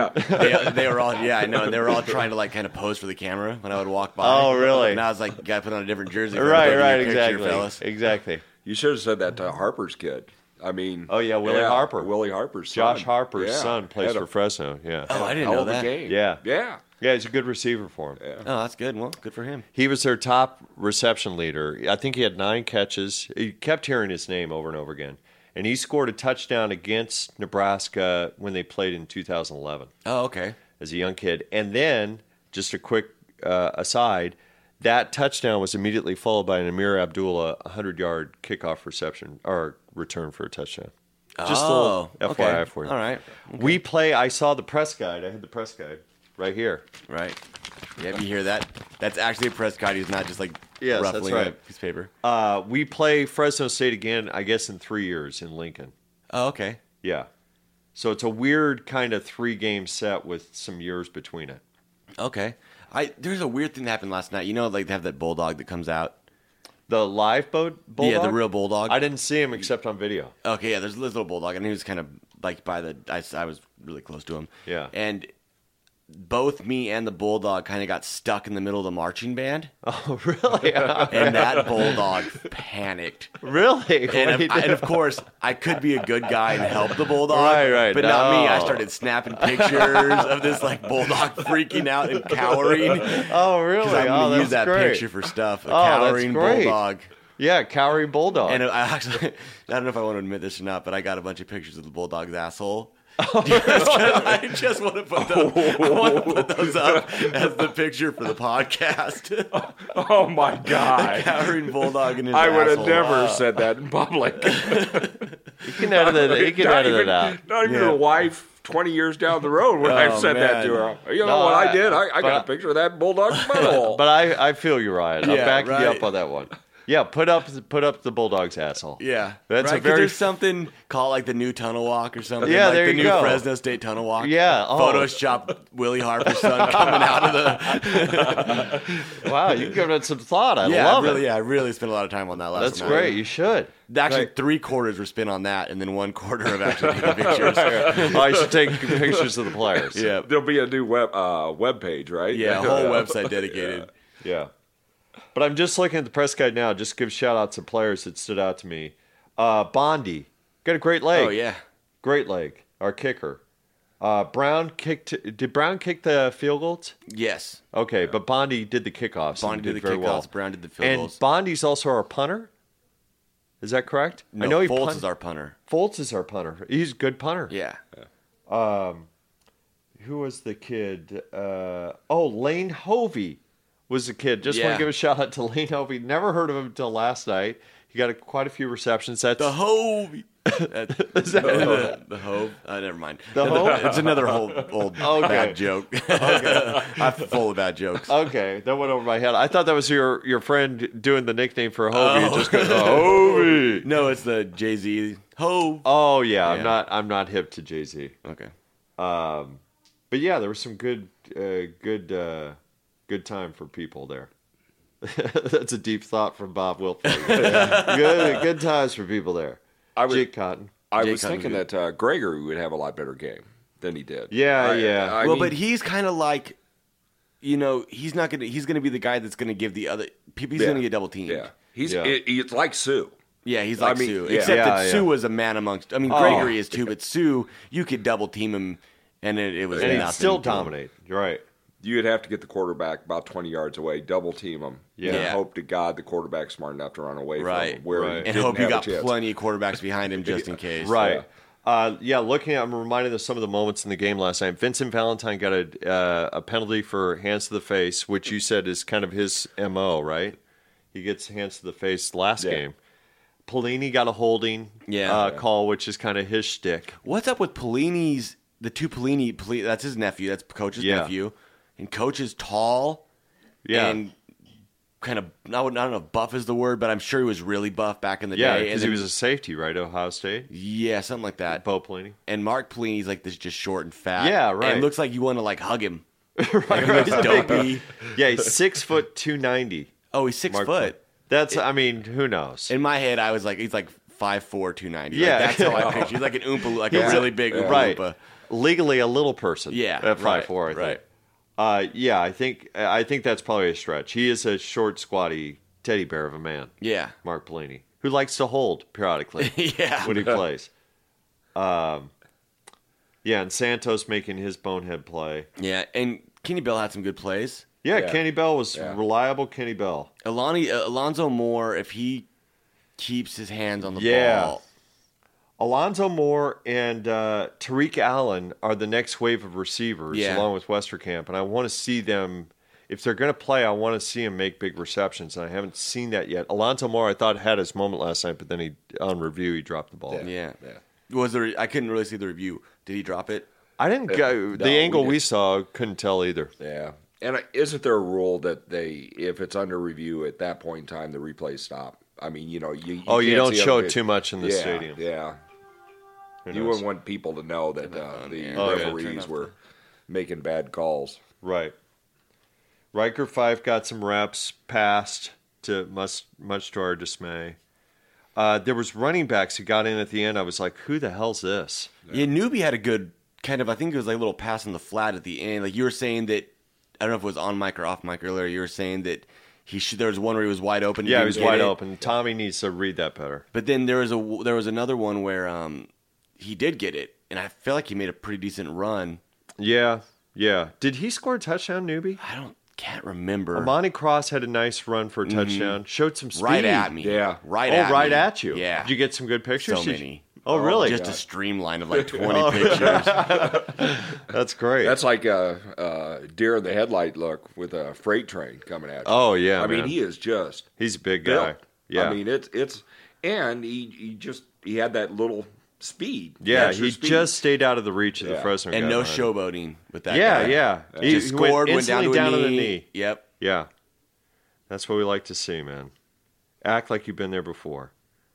And they were all, I know, and they were all trying to like kind of pose for the camera when I would walk by. Oh, really? And I was like, gotta put on a different jersey. Right, picture, exactly. fellas. Exactly. You should have said that to Harper's kid. I mean, oh yeah, Willie Harper. Willie Harper's son. Josh Harper's son plays for Fresno. Yeah. Oh, I didn't know that. Game. Yeah. Yeah. Yeah, he's a good receiver for him. Yeah. Oh, that's good. Well, good for him. He was their top reception leader. I think he had 9 catches. You kept hearing his name over and over again. And he scored a touchdown against Nebraska when they played in 2011. Oh, okay. As a young kid. And then, just a quick aside, that touchdown was immediately followed by an Amir Abdullah 100-yard kickoff reception or return for a touchdown. Just a little FYI for you. All right. Okay. I saw the press guide. I had the press guide right here. Right. Yeah, if you hear that, that's actually a press guide. He's not just like ruffling a piece of paper. We play Fresno State again, I guess, in 3 years in Lincoln. Oh, okay. Yeah. So it's a weird kind of 3-game set with some years between it. Okay. There's a weird thing that happened last night. You know, like they have that bulldog that comes out. The live bulldog? Yeah, the real bulldog. I didn't see him except on video. Okay, yeah, there's this little bulldog, and he was kind of like I was really close to him. Yeah. And both me and the bulldog kind of got stuck in the middle of the marching band. Oh, really? And that bulldog panicked. Really? And of course, I could be a good guy and help the bulldog. Right. But not me. I started snapping pictures of this like bulldog freaking out and cowering. Oh, really? I'm going to use that great. picture for stuff. A that's cowering great. bulldog. Yeah, cowering bulldog. And I don't know if I want to admit this or not, but I got a bunch of pictures of the bulldog's asshole. I just want to put those up as the picture for the podcast. Oh my God! The cowering bulldog and his I would have asshole. never said that in public. You can edit it out. Not even your wife 20 years down the road when I've said that to her. You know what I did? I got a picture of that bulldog's butthole. But I feel you, Ryan. I'm Yeah, backing you right. up on that one. Yeah, put up the bulldog's asshole. Yeah, That's right, a very there's something called like the new tunnel walk or something. Yeah, like there the you new go. Fresno State tunnel walk. Yeah, Photoshop Willie Harper's son coming out of the. Wow, you've given it some thought. I Yeah, love really, it. Yeah, I really spent a lot of time on that last That's night. great. You should. Actually, 3/4 were spent on that, and then 1/4 of actually taking pictures. I should take pictures of the players. Yeah, There'll be a new web page, right? yeah, a whole website dedicated. Yeah. But I'm just looking at the press guide now. Just give shout outs to players that stood out to me. Bondi got a great leg. Oh yeah, great leg. Our kicker. Brown kicked. Did Brown kick the field goals? Yes. Okay, but Bondi did the kickoffs. Bondi and did the very kickoffs. well. Brown did the field and goals. Bondi's also our punter. Is that correct? No, I know Foltz is our punter. Foltz is our punter. He's a good punter. Yeah. Who was the kid? Lane Hovey was the kid. Just want Yeah. to give a shout out to Lane Hovey. Never heard of him until last night. He got quite a few receptions. That's the Hove. The Hove. Never mind. The Hove? It's another old bad joke. I'm full of bad jokes. Okay, that went over my head. I thought that was your friend doing the nickname for Hovey. Just goes, Hovey. No, it's the Jay-Z Hove. Oh yeah, I'm not hip to Jay-Z. Okay. But yeah, there was some good time for people there. That's a deep thought from Bob Wilford. good times for people there. Jake Cotton. I was thinking that Gregory would have a lot better game than he did. Yeah. I mean, but he's kind of like, he's gonna be the guy that's gonna give the other people. He's gonna get double teamed. Yeah, he's like Sue. Yeah, he's like Sue. Yeah. Except that Sue was a man amongst. I mean, Gregory is too, but Sue, you could double team him, and it was and nothing. He'd still dominate. You're right. You'd have to get the quarterback about 20 yards away, double team him, and hope to God the quarterback's smart enough to run away from him. And hope you got plenty of quarterbacks behind him just in case. Right. I'm reminded of some of the moments in the game last night. Vincent Valentine got a penalty for hands to the face, which you said is kind of his MO, right? He gets hands to the face last game. Pelini got a holding call, which is kind of his shtick. What's up with Pelini's, the two Pelini, that's his nephew, that's Coach's nephew. And Coach is tall and kind of, I don't know if buff is the word, but I'm sure he was really buff back in the day. Yeah, because he was a safety, right, Ohio State? Yeah, something like that. Bo Pelini. And Mark Pelini's like this, just short and fat. Yeah, right. And it looks like you want to like hug him. Right. He looks dopey. Yeah, he's 6'2", 290. Oh, he's 6 foot. That's, who knows? In my head, I was like, he's like 5'4", 290. Yeah. Like, that's how I picture. He's like an Oompa, like a really big Oompa Loompa. Legally a little person. Yeah. At 5'4", I think. I think that's probably a stretch. He is a short, squatty teddy bear of a man. Yeah. Mark Pelini, who likes to hold periodically when he plays. And Santos making his bonehead play. Yeah, and Kenny Bell had some good plays. Yeah. Kenny Bell was reliable. Kenny Bell. Alonzo Moore, if he keeps his hands on the ball. Alonzo Moore and Tariq Allen are the next wave of receivers, along with Westerkamp. And I want to see them, if they're going to play, I want to see them make big receptions. And I haven't seen that yet. Alonzo Moore, I thought, had his moment last night, but then on review, he dropped the ball. Yeah. Was there? I couldn't really see the review. Did he drop it? I didn't go. The angle we saw, couldn't tell either. Yeah. And isn't there a rule that if it's under review at that point in time, the replays stop? I mean, you don't show too much in the stadium. Yeah. You wouldn't want people to know that the referees were making bad calls. Right. Riker 5 got some reps, passed to much to our dismay. There was running backs who got in at the end. I was like, who the hell's this? Yeah, Newbie had a good kind of, I think it was like a little pass in the flat at the end. Like you were saying that, I don't know if it was on mic or off mic earlier, you were saying that there was one where he was wide open. Yeah, he was wide open. Tommy needs to read that better. But then there was another one where he did get it, and I feel like he made a pretty decent run. Yeah. Did he score a touchdown, Newbie? Can't remember. Amani Cross had a nice run for a touchdown. Showed some speed. Right at me. Yeah. Right at you. Yeah. Did you get some good pictures? So many. Oh, really? Just a streamline of like 20 pictures. That's great. That's like a deer in the headlight look with a freight train coming at you. Oh, yeah, I mean, he is just... He's a big guy. Yeah. I mean, it's... And he had that little... speed. Yeah, he just stayed out of the reach of the Fresno guy. And no behind showboating with that guy. Yeah. He just scored, went down to the knee. Yep. Yeah. That's what we like to see, man. Act like you've been there before.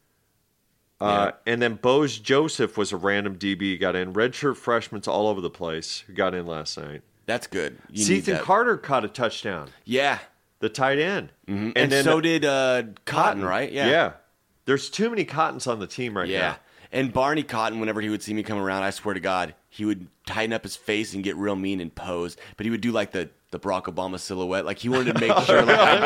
And then Bose Joseph was a random DB, got in. Redshirt freshmen's all over the place who got in last night. That's good. Ethan Carter caught a touchdown. Yeah. The tight end. Mm-hmm. And then so did Cotton, right? Yeah. There's too many Cottons on the team right now. And Barney Cotton, whenever he would see me come around, I swear to God, he would tighten up his face and get real mean and pose. But he would do like the Barack Obama silhouette. Like he wanted to make sure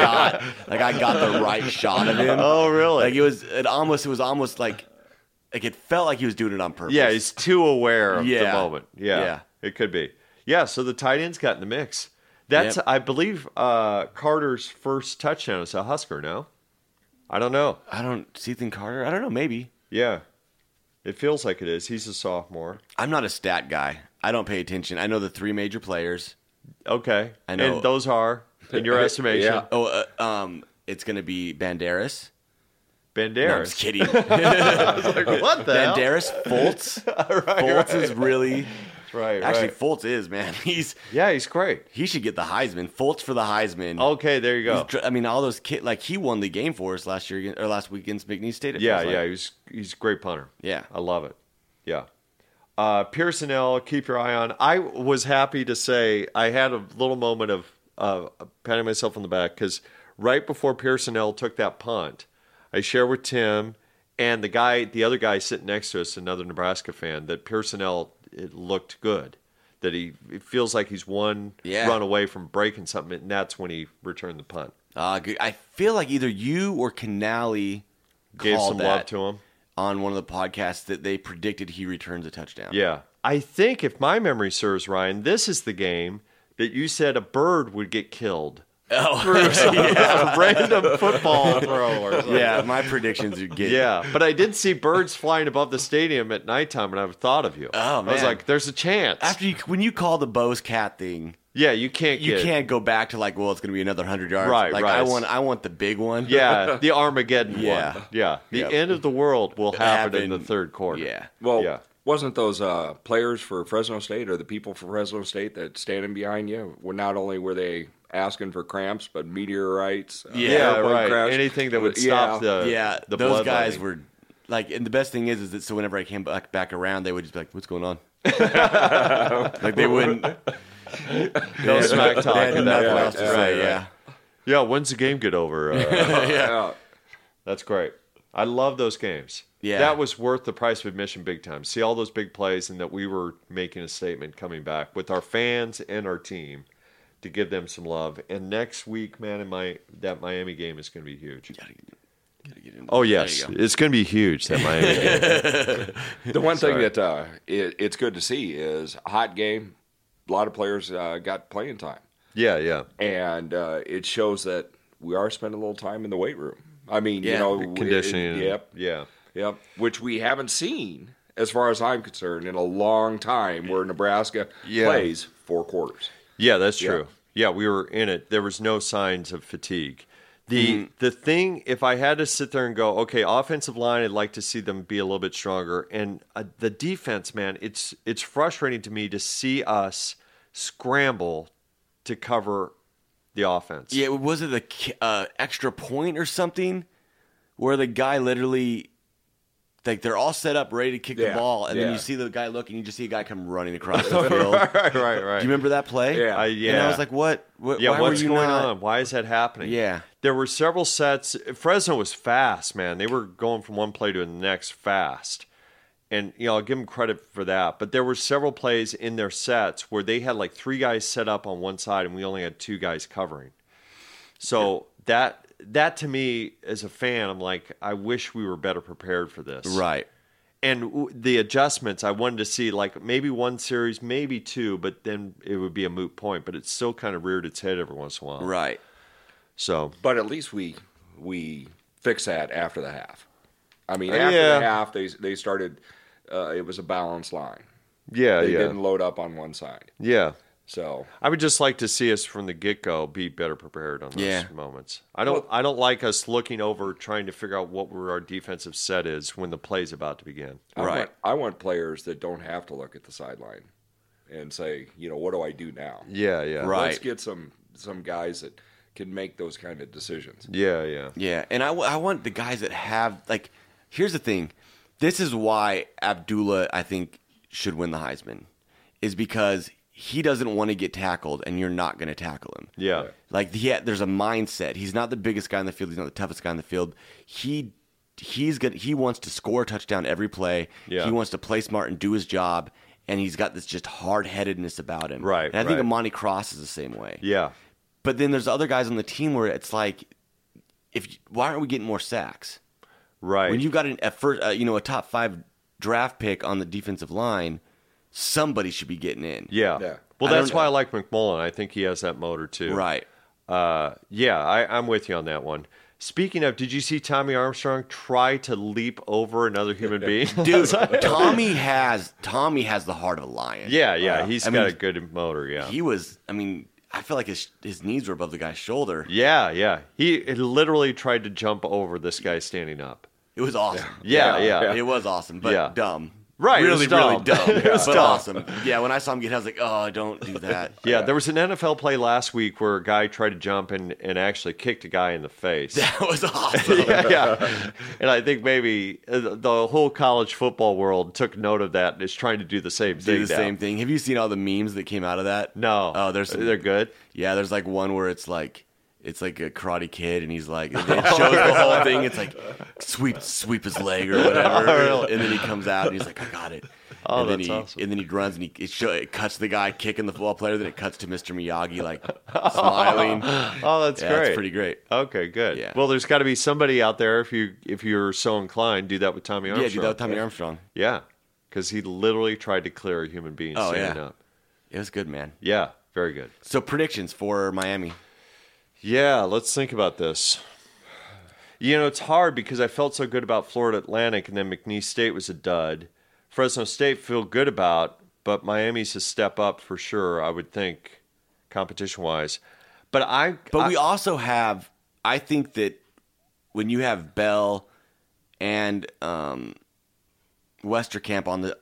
I got the right shot of him. Oh, really? Like it was almost like it felt like he was doing it on purpose. Yeah, he's too aware of the moment. Yeah, it could be. Yeah, so the tight end's got in the mix. That's, I believe, Carter's first touchdown as a Husker, no? I don't know. Ethan Carter? I don't know, maybe. Yeah. It feels like it is. He's a sophomore. I'm not a stat guy. I don't pay attention. I know the three major players. Okay. I know. And those are, in your estimation? It's going to be Banderas. Banderas. No, I'm just kidding. I was like, what the hell? Banderas, Fultz. Right, Fultz is really... Right, Actually, right. Fultz is, man. He's great. He should get the Heisman. Fultz for the Heisman. Okay, there you go. I mean, all those kids, like, he won the game for us last week against McNeese State. it Yeah, feels like. he's a great punter. Yeah. I love it. Yeah. Pearsonell, keep your eye on. I was happy to say I had a little moment of patting myself on the back because right before Pearsonell took that punt, I shared with Tim and the other guy sitting next to us, another Nebraska fan, that Pearsonell, it looked good. That it feels like he's one run away from breaking something, and that's when he returned the punt. Good. I feel like either you or Canali Gave some that love to him on one of the podcasts that they predicted he returns a touchdown. Yeah. I think if my memory serves, Ryan, this is the game that you said a bird would get killed. Oh, through some random football throw or something. Yeah, my predictions would get. Yeah, but I did see birds flying above the stadium at nighttime, and I thought of you. Oh, man. I was like, "There's a chance." When you call the Bose cat thing, yeah, you can't go back to like, well, it's going to be another 100 yards. Right, like right. I want the big one. Yeah, the Armageddon one. Yeah, the Yep. end of the world will happen in the third quarter. Yeah. Well, wasn't those players for Fresno State or the people for Fresno State that standing behind you? Well, not only were they asking for cramps, but meteorites. Right. Crash. Anything that would stop the those blood guys letting. were like, and the best thing is that so whenever I came back around, they would just be like, "What's going on?" Like they wouldn't. No smack talk. They had at that nothing point. else to say. Yeah. Yeah, when's the game get over? Yeah. That's great. I love those games. Yeah. That was worth the price of admission big time. See all those big plays and that we were making a statement coming back with our fans and our team to give them some love. And next week, man, that Miami game is going to be huge. Gotta get into Oh, it. yes. There you go. It's going to be huge, that Miami game. The one thing that it's good to see is a hot game. A lot of players got playing time. Yeah. And it shows that we are spending a little time in the weight room. I mean, Yeah. Conditioning. Yep. Yeah. Yep. Which we haven't seen, as far as I'm concerned, in a long time where Nebraska plays 4 quarters. Yeah, that's true. Yeah, we were in it. There was no signs of fatigue. The thing, if I had to sit there and go, okay, offensive line, I'd like to see them be a little bit stronger. And the defense, man, it's frustrating to me to see us scramble to cover the offense. Yeah, was it a extra point or something where the guy literally, like, they're all set up ready to kick the ball, and then you see the guy look, and you just see a guy come running across the field. right. Do you remember that play? Yeah. Yeah. And I was like, what? Why what's were you going not? on? Why is that happening? Yeah. There were several sets. Fresno was fast, man. They were going from one play to the next fast. And, I'll give them credit for that. But there were several plays in their sets where they had like 3 guys set up on one side and we only had 2 guys covering. So that to me, as a fan, I'm like, I wish we were better prepared for this. Right. And the adjustments, I wanted to see like maybe 1 series, maybe 2, but then it would be a moot point. But it still kind of reared its head every once in a while. Right. So, But at least we fix that after the half. I mean, after the half, they started. It was a balanced line. They didn't load up on one side. Yeah. So I would just like to see us from the get-go be better prepared on those moments. I don't like us looking over trying to figure out what our defensive set is when the play's about to begin. I want players that don't have to look at the sideline and say, what do I do now? Yeah. Right. Let's get some guys that can make those kind of decisions. Yeah. Yeah, and I want the guys that have, like, here's the thing. This is why Abdullah, I think, should win the Heisman, is because he doesn't want to get tackled, and you're not going to tackle him. Yeah. Like, there's a mindset. He's not the biggest guy in the field. He's not the toughest guy in the field. He wants to score a touchdown every play. Yeah. He wants to play smart and do his job, and he's got this just hard-headedness about him. Right, And I think right. Amani Cross is the same way. Yeah. But then there's other guys on the team where it's like, why aren't we getting more sacks? Right. When you've got a top 5 draft pick on the defensive line, somebody should be getting in. Yeah. Well, that's why I like McMullen. I think he has that motor too. Right. I'm with you on that one. Speaking of, did you see Tommy Armstrong try to leap over another human being? Dude, Tommy has the heart of a lion. Yeah. He's got a good motor, yeah. He was, I feel like his knees were above the guy's shoulder. Yeah. He literally tried to jump over this guy standing up. It was awesome. Yeah. It was awesome, but dumb. Right, really, it was dumb. really dumb, It was but dumb. awesome. Yeah, when I saw him get hit, I was like, oh, don't do that. Yeah, there was an NFL play last week where a guy tried to jump and actually kicked a guy in the face. That was awesome. yeah. And I think maybe the whole college football world took note of that and is trying to do the same thing. Same thing. Have you seen all the memes that came out of that? No. Oh, they're good. Yeah, there's like one where it's like a Karate Kid, and he's like, it shows the whole thing. It's like sweep his leg or whatever, and then he comes out and he's like, I got it. Oh, and then that's awesome. And then he runs and it cuts the guy kicking the football player. Then it cuts to Mr. Miyagi like smiling. Oh, that's great. That's pretty great. Okay, good. Yeah. Well, there's got to be somebody out there if you're so inclined, do that with Tommy Armstrong. Yeah, do that with Tommy Armstrong. Yeah, because he literally tried to clear a human being standing up. It was good, man. Yeah, very good. So predictions for Miami. Yeah, let's think about this. It's hard because I felt so good about Florida Atlantic, and then McNeese State was a dud. Fresno State feel good about, but Miami's a step up for sure, I would think, competition-wise. But we also have, I think that when you have Bell and Westerkamp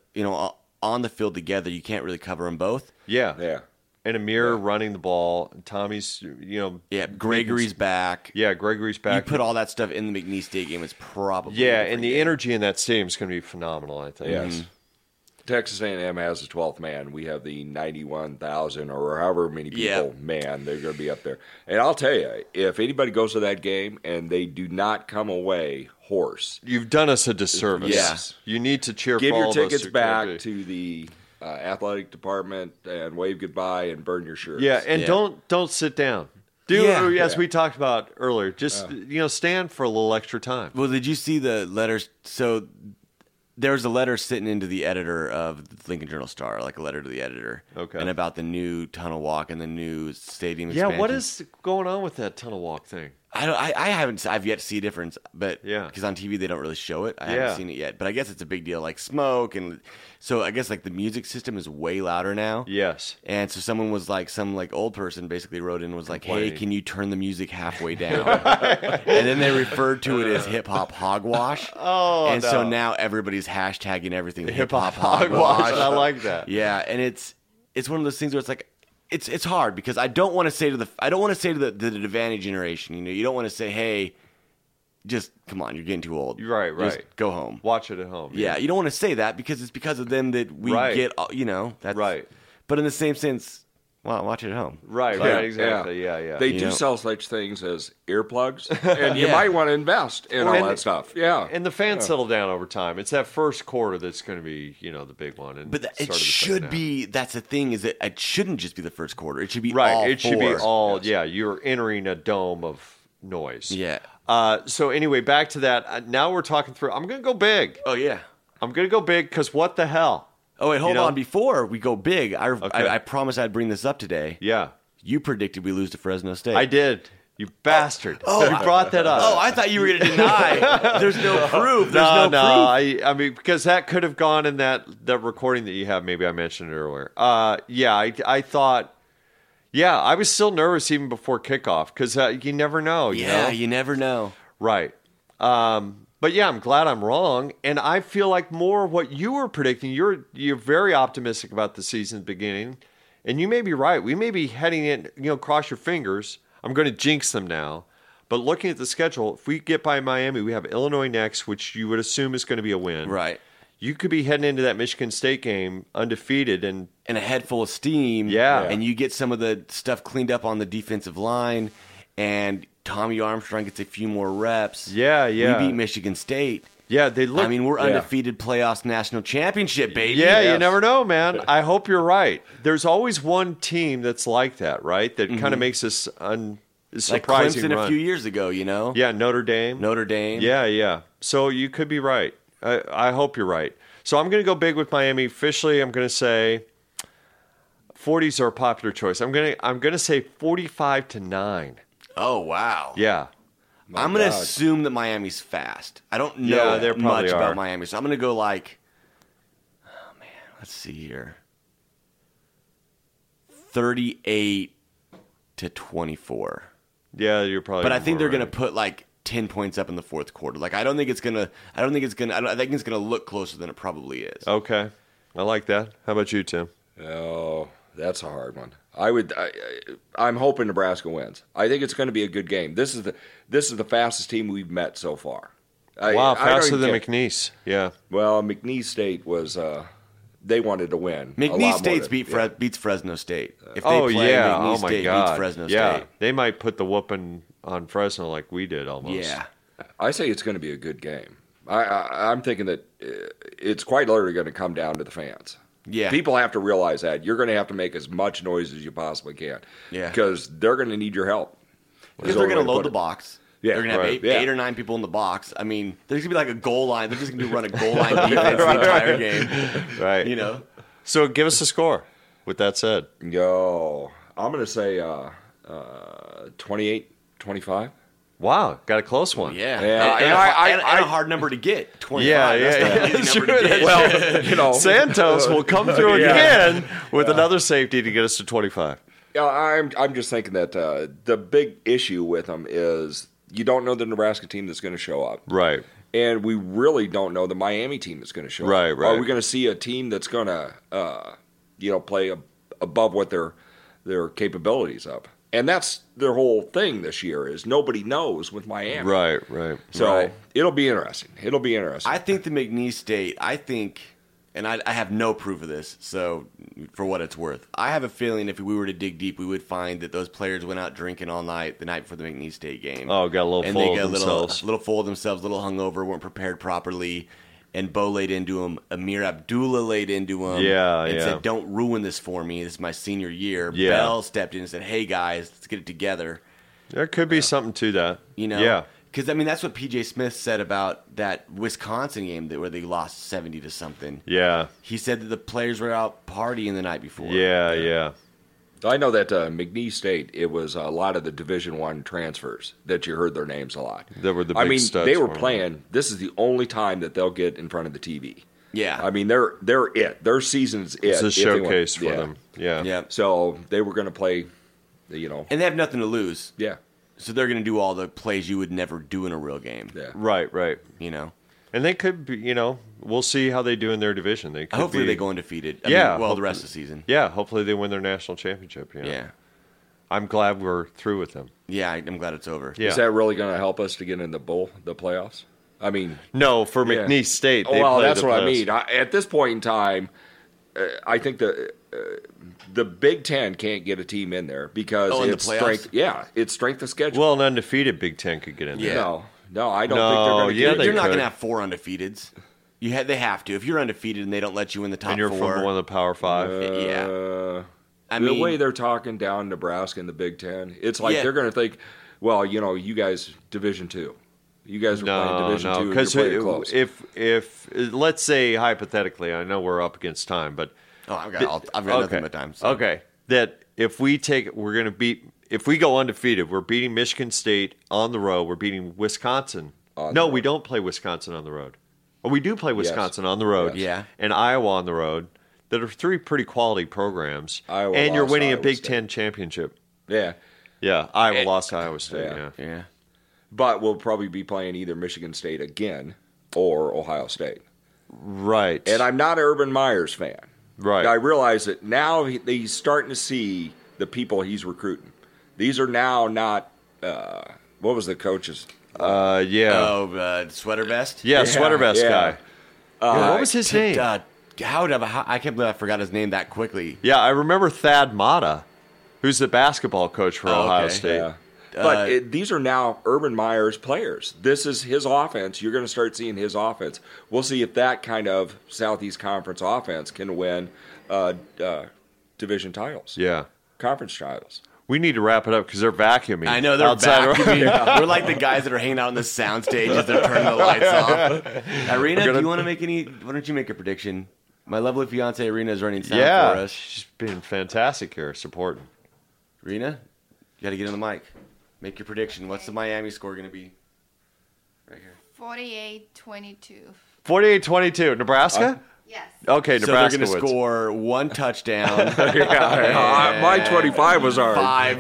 on the field together, you can't really cover them both. Yeah. And Amir running the ball. Tommy's, Gregory's back. Yeah, Gregory's back. You put all that stuff in the McNeese State game, it's probably and the energy in that stadium is going to be phenomenal, I think. Yes. Texas A&M has the 12th man. We have the 91,000 or however many people, man, they're going to be up there. And I'll tell you, if anybody goes to that game and they do not come away hoarse. You've done us a disservice. Yes. You need to cheer Give for your all those tickets who back can't be. to the athletic department and wave goodbye and burn your shirts. Yeah, and don't sit down. As we talked about earlier, just stand for a little extra time. Well, did you see the letters? So there was a letter sitting into the editor of the Lincoln Journal-Star, like a letter to the editor, and about the new tunnel walk and the new stadium expansion. Yeah, what is going on with that tunnel walk thing? I've yet to see a difference, but because on TV they don't really show it. I haven't seen it yet, but I guess it's a big deal, like smoke, and so I guess like the music system is way louder now. Yes, and so someone was like, some like old person basically wrote in and was like, "Hey, can you turn the music halfway down?" And then they referred to it as hip hop hogwash. So now everybody's hashtagging everything hip hop hogwash. I like that. Yeah, and it's one of those things where it's like. It's hard because I don't want to say to the advantage generation, you don't want to say, hey, just come on, you're getting too old. Right. Just go home. Watch it at home. Yeah, you don't want to say that because it's because of them that we get, that's right. But in the same sense, well, watch it at home. Right, exactly. Yeah. They do sell such things as earplugs, and you might want to invest in all that stuff. Yeah. And the fans settle down over time. It's that first quarter that's going to be, the big one. And but it should be, that's the thing, is that it shouldn't just be the first quarter. It should be right. all It should be four. all, you're entering a dome of noise. Yeah. So anyway, back to that. Now we're talking through. I'm going to go big. Oh, yeah. I'm going to go big because what the hell? Oh, wait, hold on. Before we go big, I promised I'd bring this up today. Yeah. You predicted we lose to Fresno State. I did. You bastard. You brought that up. Oh, I thought you were going to deny. There's no proof. There's no proof. I mean, because that could have gone in that recording that you have. Maybe I mentioned it earlier. I thought, I was still nervous even before kickoff because you never know. You never know. Right. But I'm glad I'm wrong, and I feel like more what you were predicting. You're very optimistic about the season's beginning, and you may be right. We may be heading in. Cross your fingers. I'm going to jinx them now, but looking at the schedule, if we get by Miami, we have Illinois next, which you would assume is going to be a win. Right. You could be heading into that Michigan State game undefeated and a head full of steam. Yeah. And you get some of the stuff cleaned up on the defensive line, and Tommy Armstrong gets a few more reps. Yeah. We beat Michigan State. Yeah, they look. I mean, we're undefeated playoffs national championship, baby. Yeah, you never know, man. I hope you're right. There's always one team that's like that, right? That kind of makes us surprising like Clemson run. a few years ago, Yeah, Notre Dame. Yeah. So you could be right. I hope you're right. So I'm going to go big with Miami. Officially, I'm going to say 40s are a popular choice. I'm going to say 45-9. Oh, wow. Yeah. I'm going to assume that Miami's fast. I don't know much about Miami, so I'm going to go like, let's see here. 38-10. 24. Yeah, you're probably. But I think they're right. going to put like 10 points up in the fourth quarter. Like I think it's going to look closer than it probably is. Okay. I like that. How about you, Tim? Oh, that's a hard one. I'm hoping Nebraska wins. I think it's going to be a good game. This is the fastest team we've met so far. Wow, faster than McNeese. Yeah. Well, McNeese State was they wanted to win. McNeese State beats Fresno State. If they oh play, yeah! McNeese Oh my State God! beats Fresno yeah, State. They might put the whooping on Fresno like we did almost. Yeah. I say it's going to be a good game. I'm thinking that it's quite literally going to come down to the fans. Yeah. People have to realize that. You're going to have to make as much noise as you possibly can. Yeah. Because they're going to need your help. Because they're going to load the box. Yeah. They're going to have right. eight or nine people in the box. I mean, there's going to be like a goal line. They're just going to run a goal line defense the entire game. Right. You know? So give us a score with that said. Yo, I'm going to say 28-25. Wow, got a close one. Yeah. And a hard number to get. 25. Yeah. That's an easy number to get. Well, you know. Santos will come through again with another safety to get us to 25. I'm just thinking that the big issue with them is you don't know the Nebraska team that's going to show up. Right. And we really don't know the Miami team that's going to show up. Right. Are we going to see a team that's going to, play above what their capabilities of? And that's their whole thing this year is nobody knows with Miami. Right. So it'll be interesting. I think the McNeese State, and I have no proof of this, so for what it's worth, I have a feeling if we were to dig deep, we would find that those players went out drinking all night the night before the McNeese State game. Oh, got a little full of themselves. A little full of themselves, a little hungover, weren't prepared properly. And Bo laid into him. Amir Abdullah laid into him. And said, don't ruin this for me. This is my senior year. Yeah. Bell stepped in and said, hey, guys, let's get it together. There could be something to that. You know? Yeah. Because, that's what P.J. Smith said about that Wisconsin game where they lost 70 to something. Yeah. He said that the players were out partying the night before. Yeah. I know that McNeese State, it was a lot of the Division I transfers that you heard their names a lot. They were the big studs they were for them. playing. This is the only time that they'll get in front of the TV. Yeah. I mean, they're it. Their season's it. It's a showcase for them. Yeah. So they were going to play, And they have nothing to lose. Yeah. So they're going to do all the plays you would never do in a real game. Yeah. Right. And they could be, we'll see how they do in their division. They could Hopefully they go undefeated. The rest of the season. Yeah, hopefully they win their national championship. Yeah. I'm glad we're through with them. Yeah, I'm glad it's over. Yeah. Is that really going to help us to get in the playoffs? I mean, no, for McNeese State. They well, play that's the what playoffs. I mean. At this point in time, I think the Big Ten can't get a team in there because it's strength. Yeah, it's strength of schedule. Well, an undefeated Big Ten could get in there. No, I don't think they're going to get it. You're not going to have 4 undefeateds. They have to. If you're undefeated and they don't let you in the top 4. And you're from one of the Power 5. The way they're talking down Nebraska in the Big Ten, it's like they're going to think, well, you guys Division II. You guys are playing Division II. Because if let's say hypothetically, I know we're up against time, but I've got nothing but time. So. Okay, that if we if we go undefeated, we're beating Michigan State on the road. We're beating Wisconsin. We don't play Wisconsin on the road. Well, we do play Wisconsin on the road. Yes. And Iowa on the road. That are 3 pretty quality programs. Iowa and you're winning Iowa a Big State. Ten championship. Yeah. Yeah, Iowa lost to Iowa State. Yeah. But we'll probably be playing either Michigan State again or Ohio State. Right. And I'm not an Urban Meyers fan. Right. I realize that now he's starting to see the people he's recruiting. These are now not what was the coach's? Sweater vest. Yeah, sweater vest guy. What was his name? I can't believe I forgot his name that quickly. Yeah, I remember Thad Matta, who's the basketball coach for Ohio State. Yeah. But these are now Urban Meyer's players. This is his offense. You're going to start seeing his offense. We'll see if that kind of Southeast Conference offense can win division titles. Yeah. Conference titles. We need to wrap it up because they're vacuuming. I know they're vacuuming. We're like the guys that are hanging out on the sound stage as they're turning the lights off. Irina, do you want to make any? Why don't you make a prediction? My lovely fiance Irina is running sound for us. She's been fantastic here supporting. Irina, you got to get on the mic. Make your prediction. What's the Miami score going to be? Right here. 48-22. 48-22. Nebraska? Okay, So Nebraska they're going to wins. score 1 touchdown. My 25 was ours.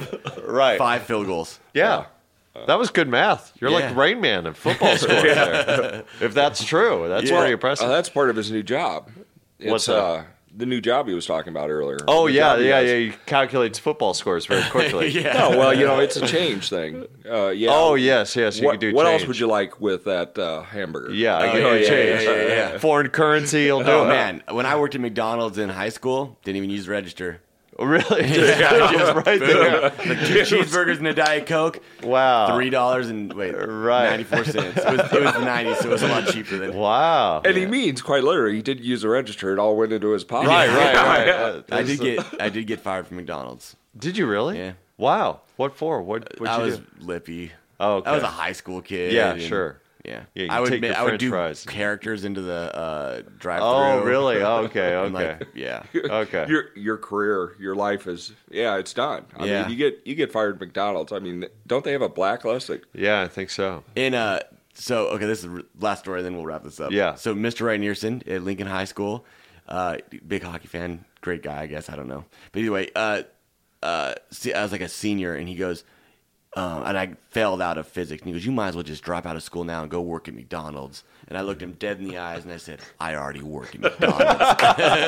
5 field goals. Yeah. That was good math. You're like the Rain Man of football scores there. If that's true, that's pretty impressive. That's part of his new job. What's that? The new job he was talking about earlier. Oh, The yeah. job he has. He calculates football scores very quickly. No, well, it's a change thing. Yeah. Oh, yes. You can do What change. else would you like with that hamburger? Yeah, I can change. Yeah. Foreign currency, you'll do it. Man, when I worked at McDonald's in high school, didn't even use the register. Oh, really? Just right there. Like 2 cheeseburgers and a Diet Coke. Wow. $3 and 94 cents. It was the 90s, so it was a lot cheaper than. Wow. And he means quite literally, he didn't use the register; it all went into his pocket. Right. I did get fired from McDonald's. Did you really? Yeah. Wow. What for? What'd you was do? lippy. Oh, okay. I was a high school kid. Yeah, and- sure. Yeah, you I would take your I would French do fries. characters into the drive-through. Oh, really? Oh, okay. And, like, yeah. Okay. Your career, your life is it's done. I Yeah. mean, you get fired at McDonald's. I mean, don't they have a blacklist? Yeah, I think so. So okay, this is the last story, then we'll wrap this up. Yeah. So Mr. Wright Nearson at Lincoln High School, big hockey fan, great guy, I guess. I don't know, but anyway, I was like a senior, and he goes. And I failed out of physics. And he goes, you might as well just drop out of school now and go work at McDonald's. And I looked him dead in the eyes and I said, I already work at McDonald's.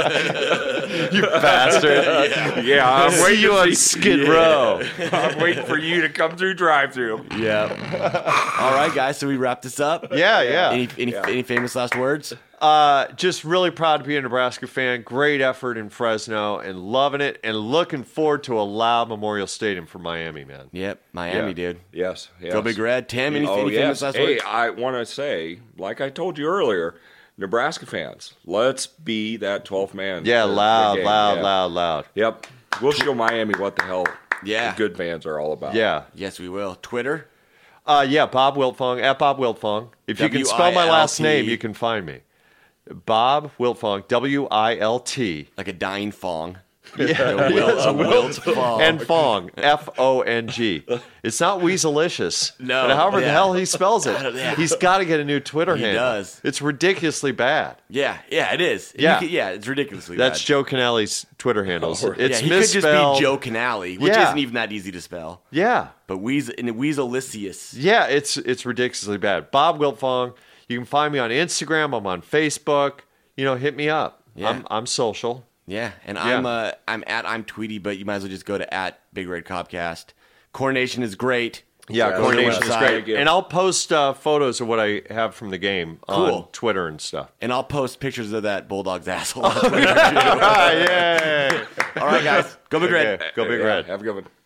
You bastard. Yeah, I'm See waiting you to on see- Skid Row. I'm waiting for you to come through drive-through. Yeah. All right, guys. So we wrap this up. Yeah. Any famous last words? Just really proud to be a Nebraska fan. Great effort in Fresno and loving it and looking forward to a loud Memorial Stadium for Miami, man. Yep. Miami, dude. Yes. Go Big Red. Tim, any yes. famous last Hey, words? I want to say, like I told you earlier, Nebraska fans, let's be that 12th man. Yeah, for the loud, game. loud, Yeah. loud, loud. Yep. We'll show Miami what the hell Yeah. the good fans are all about. Yeah. Yes, we will. Twitter? Yeah, Bob Wiltfong, at Bob Wiltfong. If you can spell my last W-I-L-T. name, you can find me. Bob Wiltfong, W-I-L-T. Like a dying fong. Yeah. A wilt fong. And Fong, F-O-N-G. It's not Weaselicious. No, But however the yeah. hell he spells it, Yeah. he's got to get a new Twitter He handle. does. It's ridiculously bad. Yeah, it is. Yeah. It's ridiculously That's bad. Joe Canale's Twitter handles. Oh, It's he could just misspelled. be Joe Canale, which Yeah. isn't even that easy to spell. Yeah. But Weaselicious. Yeah, it's ridiculously bad. Bob Wiltfong. You can find me on Instagram. I'm on Facebook. Hit me up. Yeah. I'm social. Yeah, and Yeah. I'm Tweety, but you might as well just go to at Big Red Copcast. Coronation is great. Yeah, Yeah, coordination is website. great. And I'll post photos of what I have from the game on Cool. Twitter and stuff. And I'll post pictures of that Bulldog's asshole on Twitter, too. Yay! All right, guys. Go Big Red. Okay, go Big Red. Have a good one.